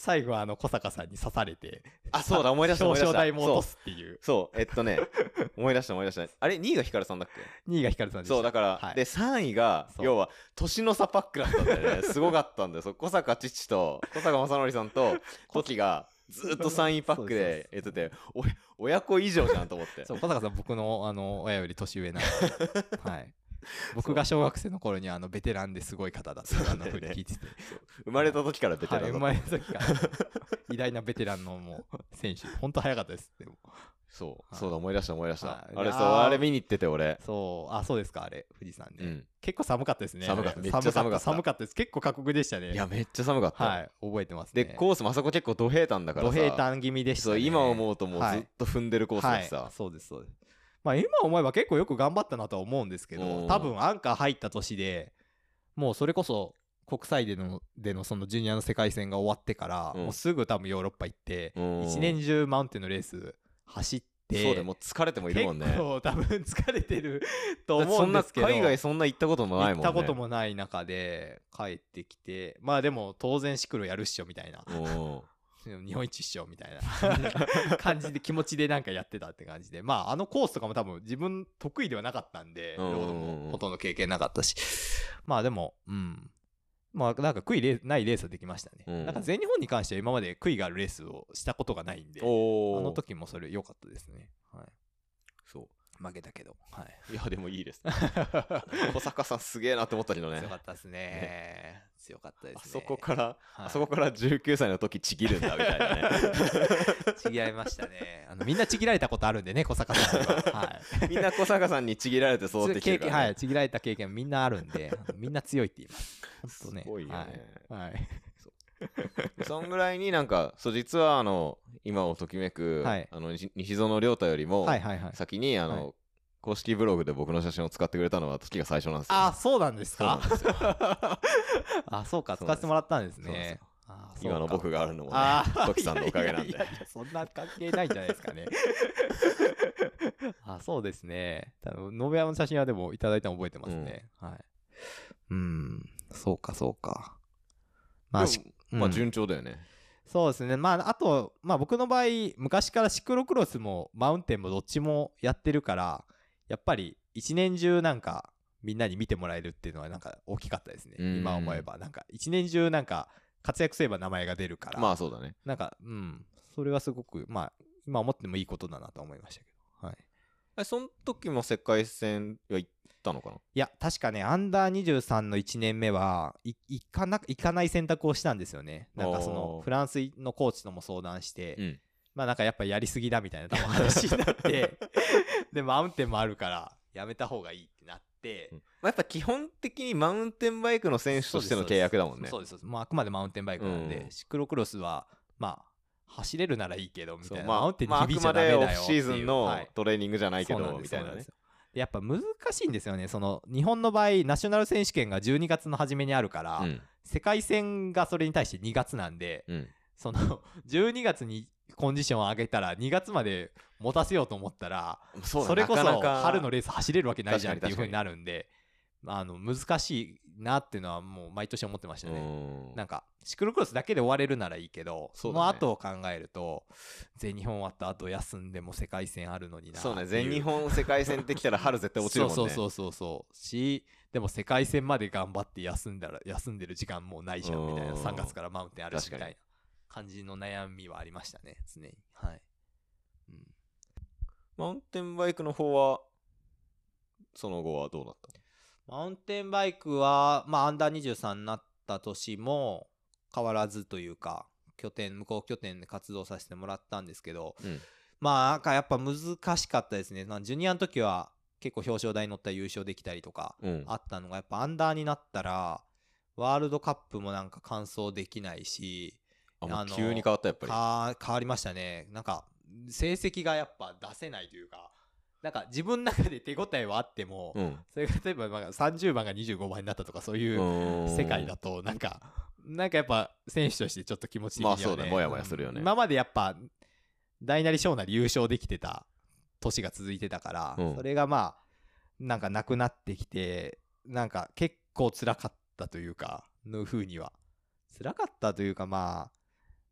最後小坂さんに刺されて、 あ、そうだ、思い出した。 表彰台も落とすっていう。 そう、思い出した。あれ、2位がヒカルさんだっけ？ 2位がヒカルさんでした。 そう、だから、はい、で、3位が、要は、年の差パックだったんだよね。すごかったんだよ。小坂父と、小坂正則さんと、トキが、ずっと3位パックでやってて、親子以上じゃんと思って。 そう、小坂さん、僕の、親より年上なので、はい。僕が小学生の頃にベテランですごい方だってふうに聞いてて、 生まれた時からベテランだった、 はい、生まれた時から偉大なベテランのもう選手、本当早かったです。でもそう、そうだ、思い出した。あれ見に行ってて俺。 そう、そうですか、あれ富士山ね、結構寒かったですね。 寒かった、めっちゃ寒かった。 寒かったです。結構過酷でしたね。 いや、めっちゃ寒かった。 はい、覚えてますね。 で、コースもあそこ結構ド平坦だからさ。 ド平坦気味でしたね。 そう、今思うともうずっと踏んでるコースでさ。 そうです。まあ今思えば結構よく頑張ったなとは思うんですけど、多分アンカー入った年でもうそれこそ国際でのそのジュニアの世界戦が終わってから、もうすぐ多分ヨーロッパ行って、一年中マウンテンのレース走って、 そうでもう疲れてもいるもんね。 結構多分疲れてると思うんですけど、 海外そんな行ったこともないもんね。 行ったこともない中で帰ってきて、まあでも当然シクロやるっしょみたいな。日本一っしょみたいな感じで気持ちでなんかやってたって感じで、まあコースとかも多分自分得意ではなかったんで、ロードもほとんど経験なかったし、まあでもまあなんか悔いないレースはできましたね。なんか全日本に関しては今まで悔いがあるレースをしたことがないんで、時もそれ良かったですね。はい。 そう負けたけど、はい。 いやでもいいですね。小坂さんすげえなって思ったけどね。 強かったですね。強かったですね。 あそこから19歳の時ちぎるんだみたいなね。 ちぎられましたね。みんなちぎられたことあるんでね、小坂さんには。はい。 みんな小坂さんにちぎられて育ってきてるからね。 はい、ちぎられた経験みんなあるんで、みんな強いって言います。本当ね。 すごいよね。 はい。 そんぐらいになんか、そう実は今をときめく、西園亮太よりも先に公式ブログで僕の写真を使ってくれたのは時が最初なんですよ。 あ、そうなんですか。あ、そうか、使わせてもらったんですね。 今の僕があるのもね、時さんのおかげなんで。 そんな関係ないんじゃないですかね。あ、そうですね。野辺山の写真はでもいただいたの覚えてますね。はい。そうか。 まあ順調だよね。 そうですね。まああと僕の場合昔からシクロクロスもマウンテンもどっちもやってるから、やっぱり一年中なんかみんなに見てもらえるっていうのはなんか大きかったですね。今思えばなんか一年中なんか活躍すれば名前が出るから。 まあそうだね。 なんかそれはすごくまあ今思ってもいいことだなと思いましたけど。はい。 その時も世界戦は行ったのかな。 いや確かねアンダー23の1年目は行かない選択をしたんですよね。なんかそのフランスのコーチとも相談して、まあなんかやっぱやりすぎだみたいな話になってでマウンテンもあるからやめた方がいいってなって、 やっぱ基本的にマウンテンバイクの選手としての契約だもんね。 そうです。まああくまでマウンテンバイクなんで、シクロクロスはまあ走れるならいいけどみたいな、マウンテンに響いちゃダメだよっていう、 あくまでオフシーズンのトレーニングじゃないけどみたいなね。 やっぱ難しいんですよね。その日本の場合ナショナル選手権が12月の初めにあるから、世界戦がそれに対して2月なんで、その12月にコンディションを上げたら2月まで持たせようと思ったら、それこそ春のレース走れるわけないじゃんっていう風になるんで、難しいなっていうのはもう毎年思ってましたね。なんかシクロクロスだけで終われるならいいけど、その後を考えると全日本終わった後休んでも世界戦あるのにな。 そうね、全日本世界戦ってきたら春絶対落ちるもんね。 そうし、でも世界戦まで頑張って休んでる時間もうないじゃんみたいな、3月からマウンテンあるしみたいな感じの悩みはありましたね、常に。はい。 マウンテンバイクの方はその後はどうなったの？ マウンテンバイクはアンダー23になった年も変わらずというか、向こう拠点で活動させてもらったんですけど、なんかやっぱ難しかったですね。ジュニアの時は結構表彰台に乗ったら優勝できたりとかあったのが、やっぱアンダーになったらワールドカップもなんか完走できないし、 急に変わった。やっぱり変わりましたね。なんか成績がやっぱ出せないというか、なんか自分の中で手応えはあっても、それが例えば30番が25番になったとかそういう世界だとなんかやっぱ選手としてちょっと気持ち的にはね、 そうね、もやもやするよね。 今までやっぱ大なり小なり優勝できてた年が続いてたから、それがなんかなくなってきて、なんか結構辛かったというかの風には辛かったというか、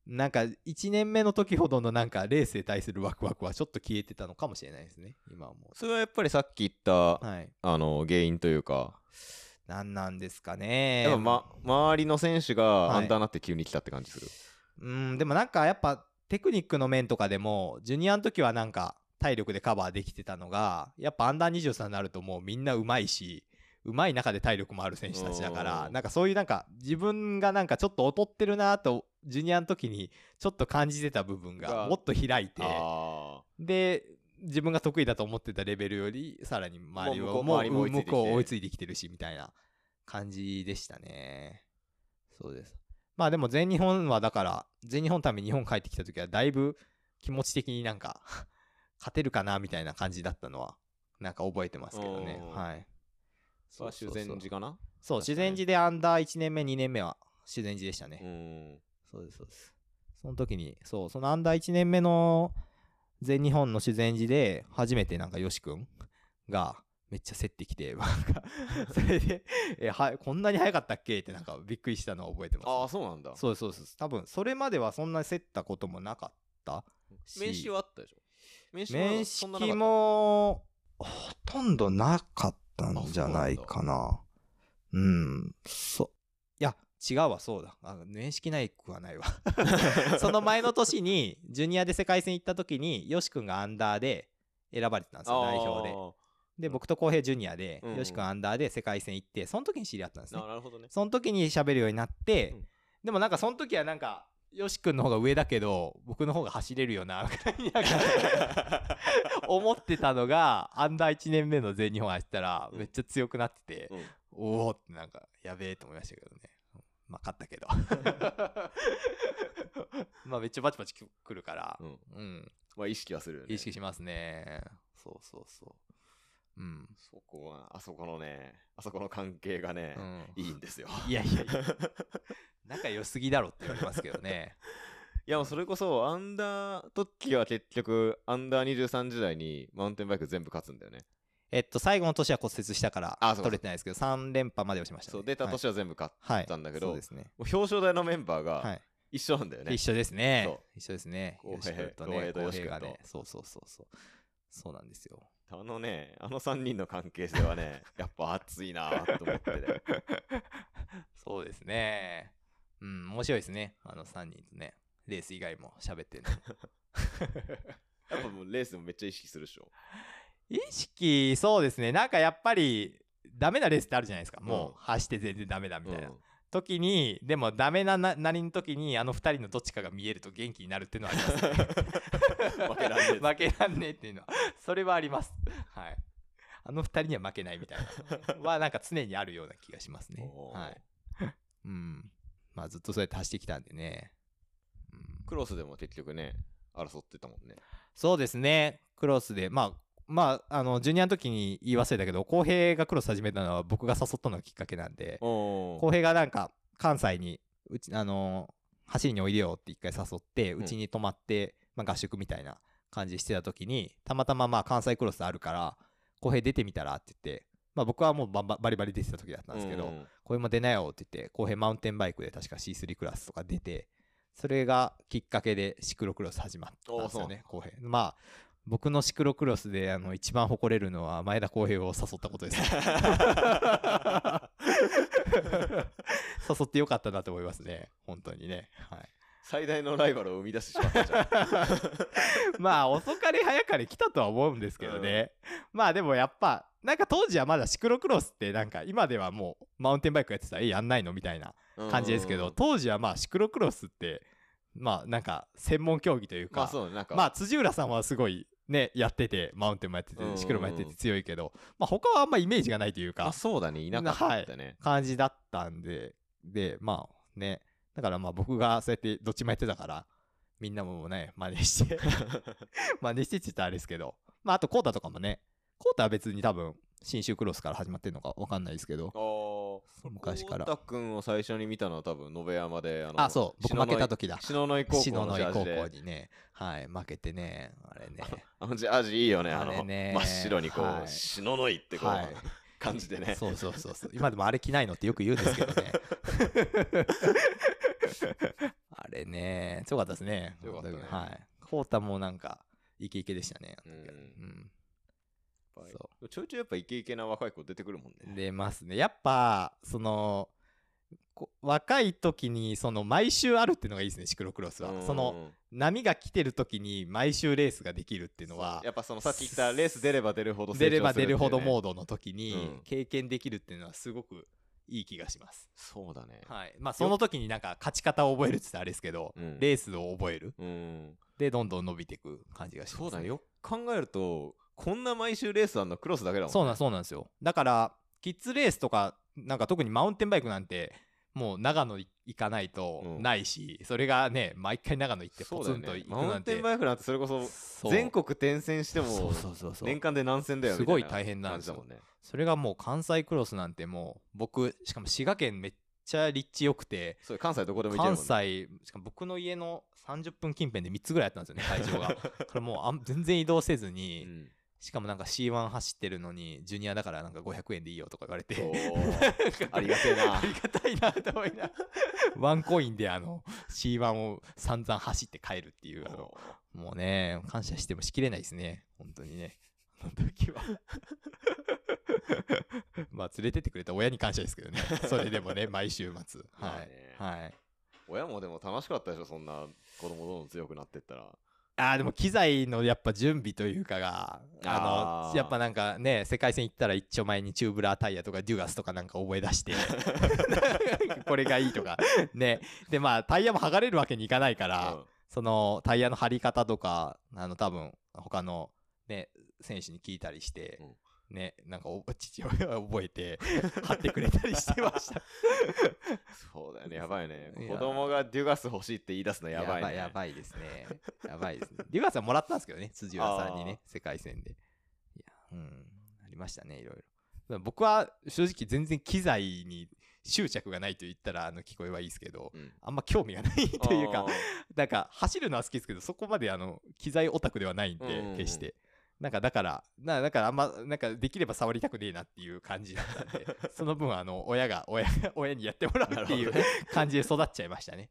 なんか1年目の時ほどのなんかレースに対するワクワクはちょっと消えてたのかもしれないですね、今はもう。 それはやっぱりさっき言った、はい、原因というか、 何なんですかね。 やっぱ、周りの選手がアンダーになって急に来たって感じする。 はい、でもなんかやっぱテクニックの面とかでもジュニアの時はなんか体力でカバーできてたのが、やっぱアンダー23になるともうみんなうまいし、うまい中で体力もある選手たちだから、なんかそういうなんか自分がなんかちょっと劣ってるなとジュニアの時にちょっと感じてた部分がもっと開いて、で自分が得意だと思ってたレベルよりさらに周りをもう向こう追いついてきてるしみたいな感じでしたね。そうです。まあでも全日本はだから全日本ために日本帰ってきた時はだいぶ気持ち的になんか勝てるかなみたいな感じだったのはなんか覚えてますけどね。はい。 そう修善寺かな。 そう、修善寺でアンダー1年目2年目は修善寺でしたね。そうですそうです。その時にそのアンダー1年目の全日本の修善寺で初めてなんかよし君がめっちゃ競ってきてそれでこんなに早かったっけってなんかびっくりしたのを覚えてます、ね。 ああそうなんだ。 そうですそうです。多分それまではそんなに競ったこともなかったし。 面識はあったでしょ。 面識もほとんどなかったんじゃないかな。いや違うわ、そうだ、面識ないくはないわその前の年にジュニアで世界戦行った時によし君がアンダーで選ばれてたんですよ、代表で。で僕と浩平ジュニアで、よし君アンダーで世界戦行って、その時に知り合ったんですね。 なるほどね。その時に喋るようになって、でもなんかその時はなんかよし君の方が上だけど僕の方が走れるよなみたいになんか思ってたのが、アンダー1年目の全日本走ったらめっちゃ強くなってて、おおってなんかやべえと思いましたけどね。まあ勝ったけどまあめっちゃバチバチくるから、 まあ意識はするよね。 意識しますね。そうそうそう。 そこはあそこの関係がね、いいんですよ。 いやいやいや仲良すぎだろって言われますけどねいやもうそれこそアンダー時は結局アンダー23時代にマウンテンバイク全部勝つんだよね。 最後の年は骨折したから取れてないですけど、3連覇まではしましたね。 そう出た年は全部勝ったんだけど、 そうですね、 もう表彰台のメンバーが一緒なんだよね。 一緒ですね。一緒ですね。 浩平とね、浩平がね、 そうなんですよ。 あの3人の関係性はねやっぱ熱いなと思ってねそうですね。面白いですね、あの3人とね、レース以外も喋ってるのやっぱもうレースもめっちゃ意識するでしょ。 意識、そうですね。なんかやっぱりダメなレースってあるじゃないですか、もう走って全然ダメだみたいな、時に、でもダメななりの時にあの2人のどっちかが見えると元気になるっていうのはありますね負けらんねえっていうのはそれはあります。はい、あの2人には負けないみたいなはなんか常にあるような気がしますね。はい。まあずっとそうやって走ってきたんでね。 クロスでも結局ね争ってたもんね。 そうですね、クロスでまあジュニアの時に言い忘れたけど、浩平がクロス始めたのは僕が誘ったのがきっかけなんで、浩平がなんか関西に走りにおいでよって一回誘ってうちに泊まって、合宿みたいな感じしてた時に、たまたま関西クロスあるから浩平出てみたらって言って、僕はもうバリバリ出てた時だったんですけど、浩平も出なよって言って、浩平マウンテンバイクで確か C3 クラスとか出て、それがきっかけでシクロクロス始まったんですよね、浩平。僕のシクロクロスで一番誇れるのは前田浩平を誘ったことです誘ってよかったなと思いますね、本当にね。はい、 最大のライバルを生み出してしまったじゃん遅かれ早かれ来たとは思うんですけどね、でもやっぱなんか当時はまだシクロクロスってなんか今ではもうマウンテンバイクやってたらやんないのみたいな感じですけど、当時はシクロクロスってなんか専門競技というか、辻浦さんはすごいねやってて、マウンテンもやっててシクロもやってて強いけど、他はあんまイメージがないというか、 そうだね、いなかったね、 感じだったんで、ね、だから僕がそうやってどっちもやってたからみんなもね真似して真似してって言ったらあれですけど、あとコータとかもね、コータは別に多分新州クロスから始まってるのか分かんないですけど、昔から。 コータ君を最初に見たのは多分延山で、 そう僕負けた時だ、 篠ノ井高校のジャージで、 篠ノ井高校にね、負けてね、あれねジャージいいよね、 ね、 真っ白に篠ノ井って感じでね、 そう今でもあれ着ないのってよく言うんですけどねあれね、強かったですね。 強かったね。 はい。コータもなんか、イケイケでしたね。 そう。ちょいちょいやっぱイケイケな若い子出てくるもんね。 出ますね。やっぱ、若い時に毎週あるっていうのがいいですね、シクロクロスは。波が来てる時に毎週レースができるっていうのは、 やっぱさっき言ったレース出れば出るほど出れば出るほどモードの時に経験できるっていうのはすごくいい気がします。 そうだね。 はい。まあその時になんか勝ち方を覚えるって言ったらあれですけど、レースを覚える。でどんどん伸びていく感じがしますね。 そうだね。よく考えるとこんな毎週レースあんのクロスだけだもんね。 そうなんですよ。だからキッズレースとかなんか特にマウンテンバイクなんてもう長野行かないとないし、それがね毎回長野行ってポツンと行くなんて、 マウンテンバイクなんてそれこそ全国転戦しても年間で何戦だよみたいな感じだもんね。すごい大変なんですよ。 それがもう関西クロスなんてもう僕しかも滋賀県めっちゃ立地良くて、 そう関西どこでも行けるもんね。 関西しかも僕の家の30分近辺で3つぐらいあったんですよね会場が。からもう全然移動せずに、しかもなんか C1 走ってるのにジュニアだからなんか500円でいいよとか言われてありがてえな。 ありがたいなと思いな。ワンコインでC1 を散々走って帰るっていうもうね感謝してもしきれないですね本当にねあの時は。まあ連れてってくれた親に感謝ですけどね。それでもね毎週末はい。 親もでも楽しかったでしょそんな子供どんどん強くなってったら。 でも機材のやっぱ準備というかがやっぱなんかね世界戦行ったら一丁前にチューブラータイヤとかデュガスとかなんか覚え出してこれがいいとかね。でまあタイヤも剥がれるわけにいかないから、そのタイヤの張り方とか多分他のね選手に聞いたりして、ね、なんか父親が覚えて貼ってくれたりしてました。 そうだよね、やばいね。子供がデュガス欲しいって言い出すのやばいね。 やばいですね。やばいですね。デュガスはもらったんですけどね、辻浦さんにね、世界戦で。いや、ありましたね、いろいろ。僕は正直全然機材に執着がないと言ったら聞こえはいいですけど、あんま興味がないというか、なんか走るのは好きですけど、そこまで機材オタクではないんで、決して。だからあんまなんかできれば触りたくねえなっていう感じだったんでその分親にやってもらうっていう感じで育っちゃいましたね。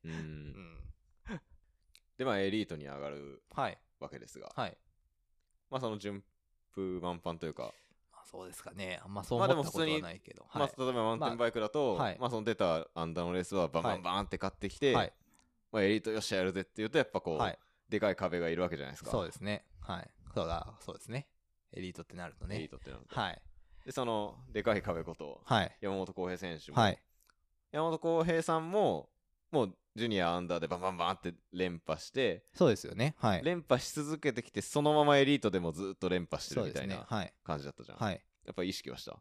でまあエリートに上がるわけですが、まあその順風満帆というか、 そうですかね。あんまそう思ったことはないけど、 まあ例えばマウンテンバイクだと、まあその出たアンダーのレースはバンバンバンって買ってきて、まあエリートよっしゃやるぜって言うとやっぱこうでかい壁がいるわけじゃないですか。 そうですね。そうですね。エリートってなるとね。 で、その、でかい壁こと、山本浩平選手も、山本浩平さんも、もう、ジュニアアンダーでバンバンバンって連覇して、 そうですよね。 連覇し続けてきて、そのままエリートでもずっと連覇してるみたいな感じだったじゃん。やっぱ意識はした？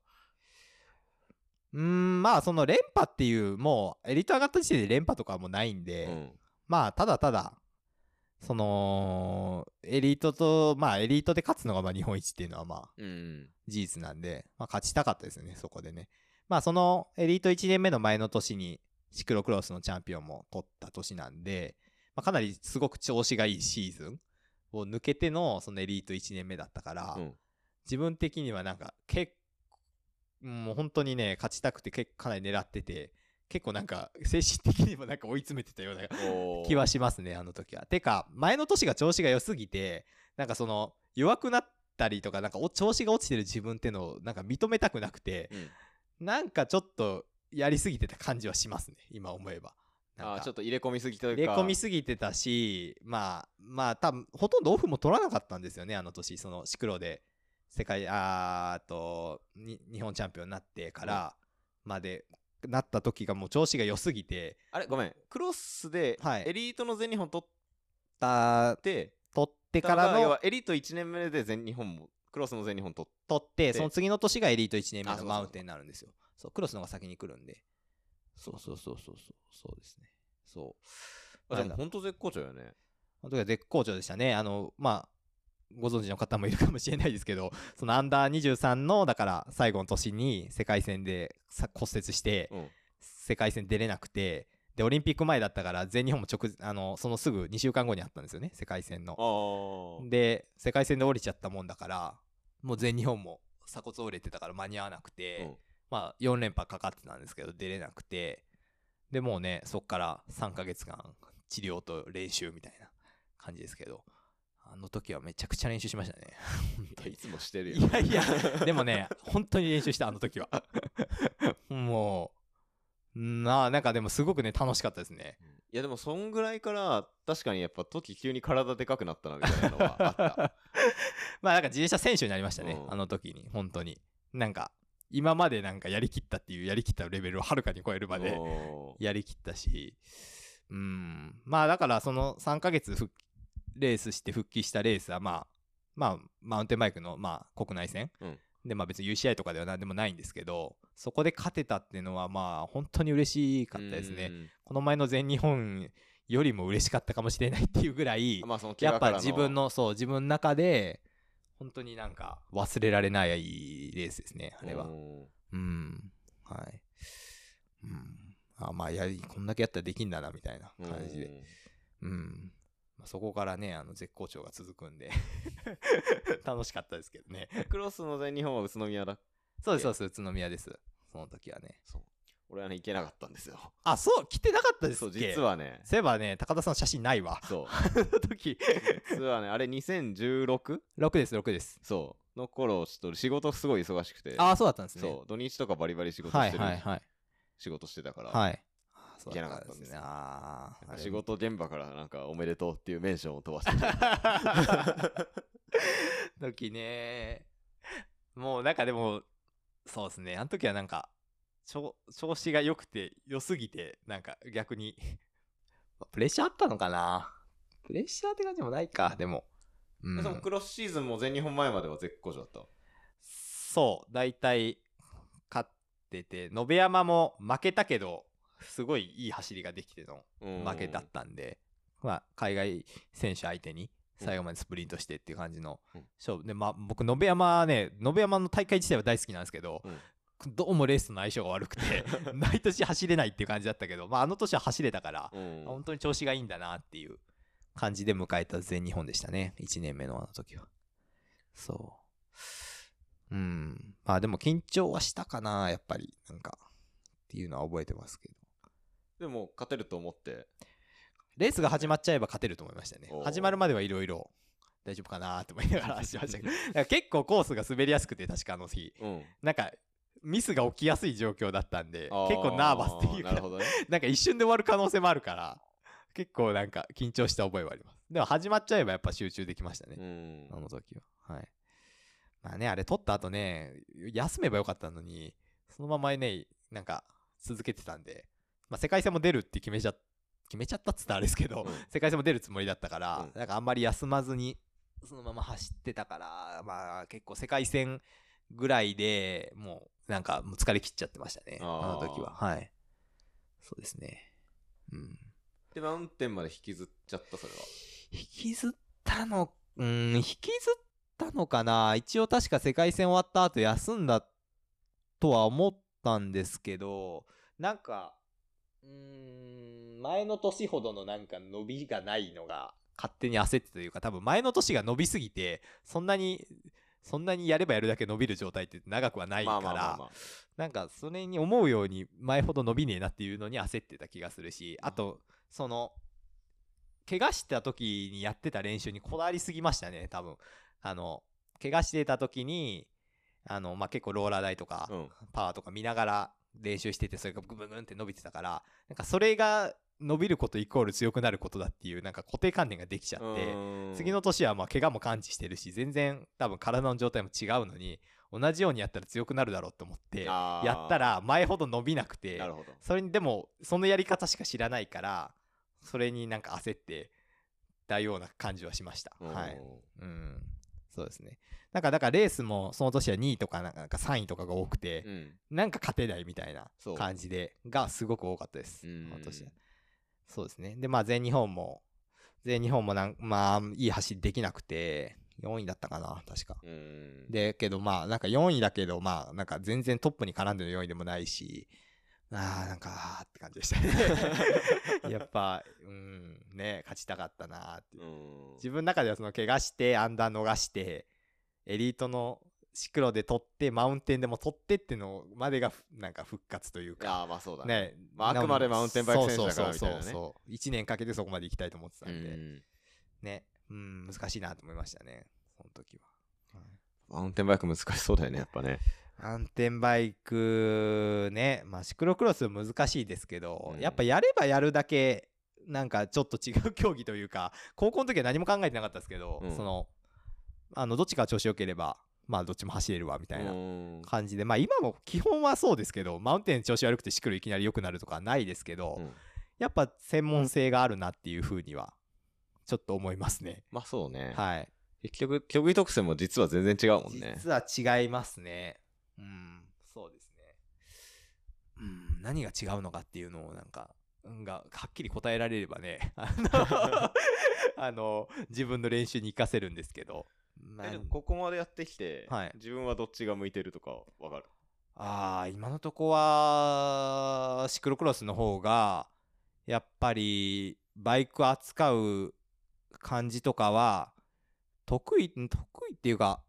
まあ、その連覇っていう、もう、エリート上がった時点で連覇とかはもうないんで、まあ、ただただ、そのエリートで勝つのがまあ日本一っていうのはまあ事実なんで、まあ勝ちたかったですよねそこでね。まあそのエリート1年目の前の年にシクロクロスのチャンピオンも取った年なんで、まあかなりすごく調子がいいシーズンを抜けてのそのエリート1年目だったから、自分的にはなんかもう本当にね勝ちたくてかなり狙ってて。結構なんか精神的にもなんか追い詰めてたような気はしますねあの時は。てか前の年が調子が良すぎてなんかその弱くなったりとかなんか調子が落ちてる自分ってのをなんか認めたくなくて、なんかちょっとやりすぎてた感じはしますね今思えば。 ちょっと入れ込みすぎというか入れ込みすぎてたしまあ多分ほとんどオフも取らなかったんですよねあの年。そのシクロで日本チャンピオンになってからまでなった時がもう調子が良すぎて、 あれごめんクロスでエリートの全日本取ってからの要はエリート1年目で全日本もクロスの全日本取ってその次の年がエリート1年目のマウンテンになるんですよ。そうクロスの方が先に来るんで。そうですね。そうでも本当絶好調よね。 本当に絶好調でしたね。まあご存知の方もいるかもしれないですけど、そのアンダー23のだから最後の年に世界戦で骨折して、世界戦出れなくて、でオリンピック前だったから全日本もそのすぐ2週間後にあったんですよね世界戦の。で世界戦で降りちゃったもんだからもう全日本も鎖骨折れてたから間に合わなくて、まあ4連覇かかってたんですけど出れなくて、 でもうねそっから3ヶ月間治療と練習みたいな感じですけど、あの時はめちゃくちゃ練習しましたねいつもしてるよ。 いやいやでもね本当に練習した、あの時はもうなんかでもすごくね楽しかったですね。 いやでもそんぐらいから確かにやっぱ時急に体でかくなったなみたいなのはあったまあなんか自転車選手になりましたね、あの時に。本当になんか今までなんかやりきったレベルをはるかに超えるまでやりきったし、まあだからその3ヶ月レースして復帰したレースはまあマウンテンバイクの国内戦、で別に UCI とかでは何でもないんですけど、そこで勝てたっていうのは本当に嬉しかったですね。この前の全日本よりも嬉しかったかもしれないっていうぐらい、やっぱ自分の中で本当になんか忘れられないレースですね、あれは。はい。こんだけやったらできんだなみたいな感じで。そこからね絶好調が続くんで楽しかったですけどね。 クロスの全日本は宇都宮だ。 そうです宇都宮です。その時はね。 俺はね行けなかったんですよ。 あ、そう来てなかったですっけ。 そう実はね。 そういえばね高田さんの写真ないわ。 そうあの時実はねあれ 2016？ 6です。 そうの頃ちょっと仕事すごい忙しくて。 あ、そうだったんですね。 そう土日とかバリバリ仕事してる、仕事してたから。行けなかったんですね。仕事現場からなんかおめでとうっていうメンションを飛ばして時ね、もうなんかでもそうですね、あの時はなんか調子が良すぎてなんか逆にプレッシャーあったのかな。プレッシャーって感じもないか。でもそのクロスシーズンも全日本前までは絶好調だった。 そうだいたい勝ってて、延山も負けたけどすごいいい走りができての負けだったんで、海外選手相手に最後までスプリントしてっていう感じの勝負で、僕延山の大会自体は大好きなんですけど、どうもレースとの相性が悪くて毎年走れないっていう感じだったけど、あの年は走れたから、本当に調子がいいんだなっていう感じで迎えた全日本でしたね、1年目のあの時は。そうでも緊張はしたかな、やっぱりなんかっていうのは覚えてますけど。 でも勝てると思ってレースが始まっちゃえば勝てると思いましたね。始まるまではいろいろ大丈夫かなと思いながら走りましたけど結構コースが滑りやすくて、確かあの日、なんかミスが起きやすい状況だったんで、結構ナーバスっていうか、なんか一瞬で終わる可能性もあるから結構なんか緊張した覚えはあります。でも始まっちゃえばやっぱ集中できましたね、あの時は。あれ取った後ね休めばよかったのに、そのままねなんか続けてたんで、世界戦も出るって決めちゃったっつったらあれですけど、世界戦も出るつもりだったから、なんかあんまり休まずにそのまま走ってたから、結構世界戦ぐらいでもうなんかもう疲れ切っちゃってましたね、あの時は。そうですね。 でマウンテンまで引きずっちゃった。それは引きずったのかな。一応確か世界戦終わった後休んだとは思ったんですけど、なんか前の年ほどのなんか伸びがないのが勝手に焦ってというか、多分前の年が伸びすぎてそんなにやればやるだけ伸びる状態って長くはないから、なんかそれに思うように前ほど伸びねえなっていうのに焦ってた気がするし、あとその怪我した時にやってた練習にこだわりすぎましたね、多分。怪我してた時に結構ローラー台とか、パワーとか見ながら練習してて、それがグブグンって伸びてたから、なんかそれが伸びることイコール強くなることだっていうなんか固定観念ができちゃって、次の年は怪我も感知してるし、全然多分体の状態も違うのに同じようにやったら強くなるだろうと思ってやったら前ほど伸びなくて、それにでもそのやり方しか知らないからそれになんか焦ってたような感じはしました。そうですね。だからレースもその年は2位とかなんか3位とかが多くて、なんか勝てないみたいな感じがすごく多かったです、その年は。そうですね。で全日本もいい走りできなくて4位だったかな確か。でけどなんか4位だけどなんか全然トップに絡んでる4位でもないし、なんかって感じでしたねやっぱね勝ちたかったなっていう。自分の中ではその怪我してアンダー逃してエリートのシクロで取ってマウンテンでも取ってってのまでがなんか復活というか、 いやまあそうだね、まあ、あくまでマウンテンバイク選手だからみたいなね。 そう1年かけてそこまで行きたいと思ってたんで、ね、難しいなと思いましたね、その時は。 マウンテンバイク難しそうだよね、やっぱね。 マウンテンバイクね、まあシクロクロス難しいですけど、やっぱやればやるだけなんかちょっと違う競技というか、高校の時は何も考えてなかったですけど、そのどっちか調子良ければまあどっちも走れるわみたいな感じで、まあ今も基本はそうですけど、マウンテン調子悪くてシクロいきなり良くなるとかはないですけど、やっぱ専門性があるなっていう風にはちょっと思いますね。 まあそうね。 はい。 結局競技特性も実は全然違うもんね。 実は違いますね。そうですね。何が違うのかっていうのをなんかはっきり答えられればね自分の練習に活かせるんですけど、 ここまでやってきて、自分はどっちが向いてるとかわかる？ 今のとこはシクロクロスの方がやっぱりバイク扱う感じとかは得意っていうか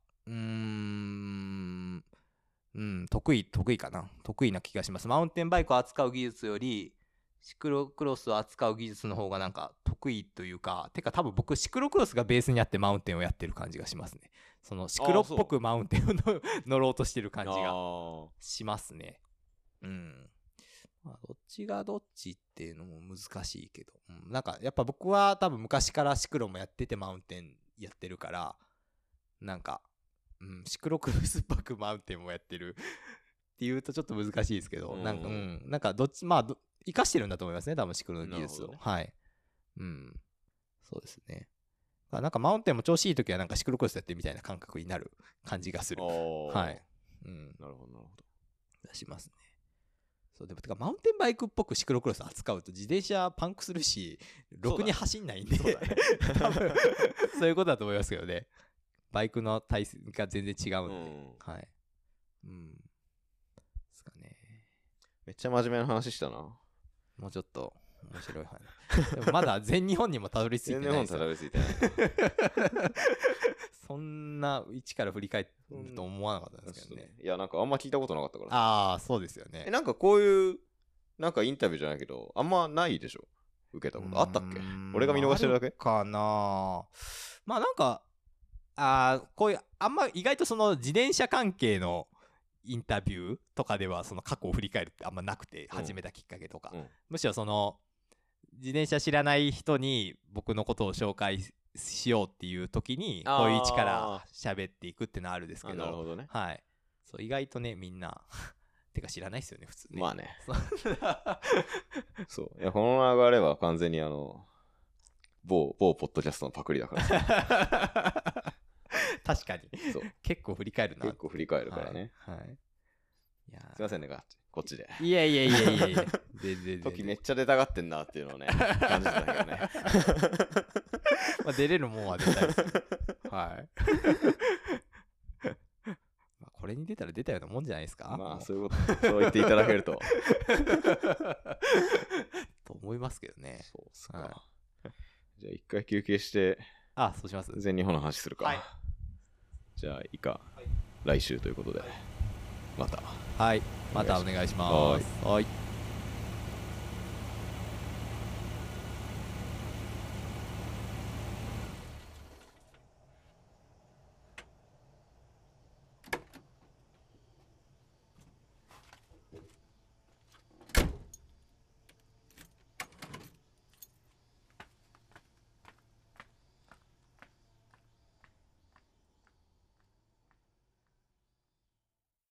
得意かな。得意な気がします。マウンテンバイクを扱う技術よりシクロクロスを扱う技術の方がなんか得意というか、てか多分僕シクロクロスがベースにあってマウンテンをやってる感じがしますね。そのシクロっぽくマウンテンを乗ろうとしてる感じがしますね。まあ、どっちがどっちっていうのも難しいけど、なんかやっぱ僕は多分昔からシクロもやっててマウンテンやってるから、なんかシクロクロスっぽくマウンテンもやってるっていうとちょっと難しいですけど、なんかどっち生かしてるんだと思いますね、多分シクロの技術を。ね、はい。そうですね。なんかマウンテンも調子いいときはなんかシクロクロスやってるみたいな感覚になる感じがする。はい。 なるほどなるほど。 出しますね。そうでもてかマウンテンバイクっぽくシクロクロス扱うと自転車パンクするし、ろくに走んないんで、多分そういうことだと思いますけどね。バイクの体勢が全然違うんで、はい。ですかね。 めっちゃ真面目な話したな。 もうちょっと面白い話。でもまだ全日本にもたどり着いてないですよ。 全日本たどり着いてない。 そんな一から振り返ると思わなかったんですけどね。 いやなんかあんま聞いたことなかったから。 そうですよね。 なんかこういうなんかインタビューじゃないけどあんまないでしょ。受けたことあったっけ？俺が見逃してるだけかな。まあなんかこういうあんま意外とその自転車関係のインタビューとかではその過去を振り返るってあんまなくて、始めたきっかけとか、むしろその自転車知らない人に僕のことを紹介しようっていう時にこういう位置から喋っていくってのはあるんですけど、 なるほどね。 はい。そう意外とねみんなてか知らないですよね普通ね。 まあね。そういやこの流れは完全に某ポッドキャストのパクリだから確かにそう結構振り返るな。 結構振り返るからね。 はい。いやすいませんねこっちで。 いや全然時めっちゃ出たがってんなっていうのをね感じてたけどね。 まあ出れるもんは出たいです。はい。まあこれに出たら出たようなもんじゃないですか。 まあそう言っていただけるとと思いますけどね。 そうっすか。じゃあ一回休憩して。 そうします。 全日本の話するか。じゃあいいか、来週ということでまたお願いします。 はい、またお願いします。はい。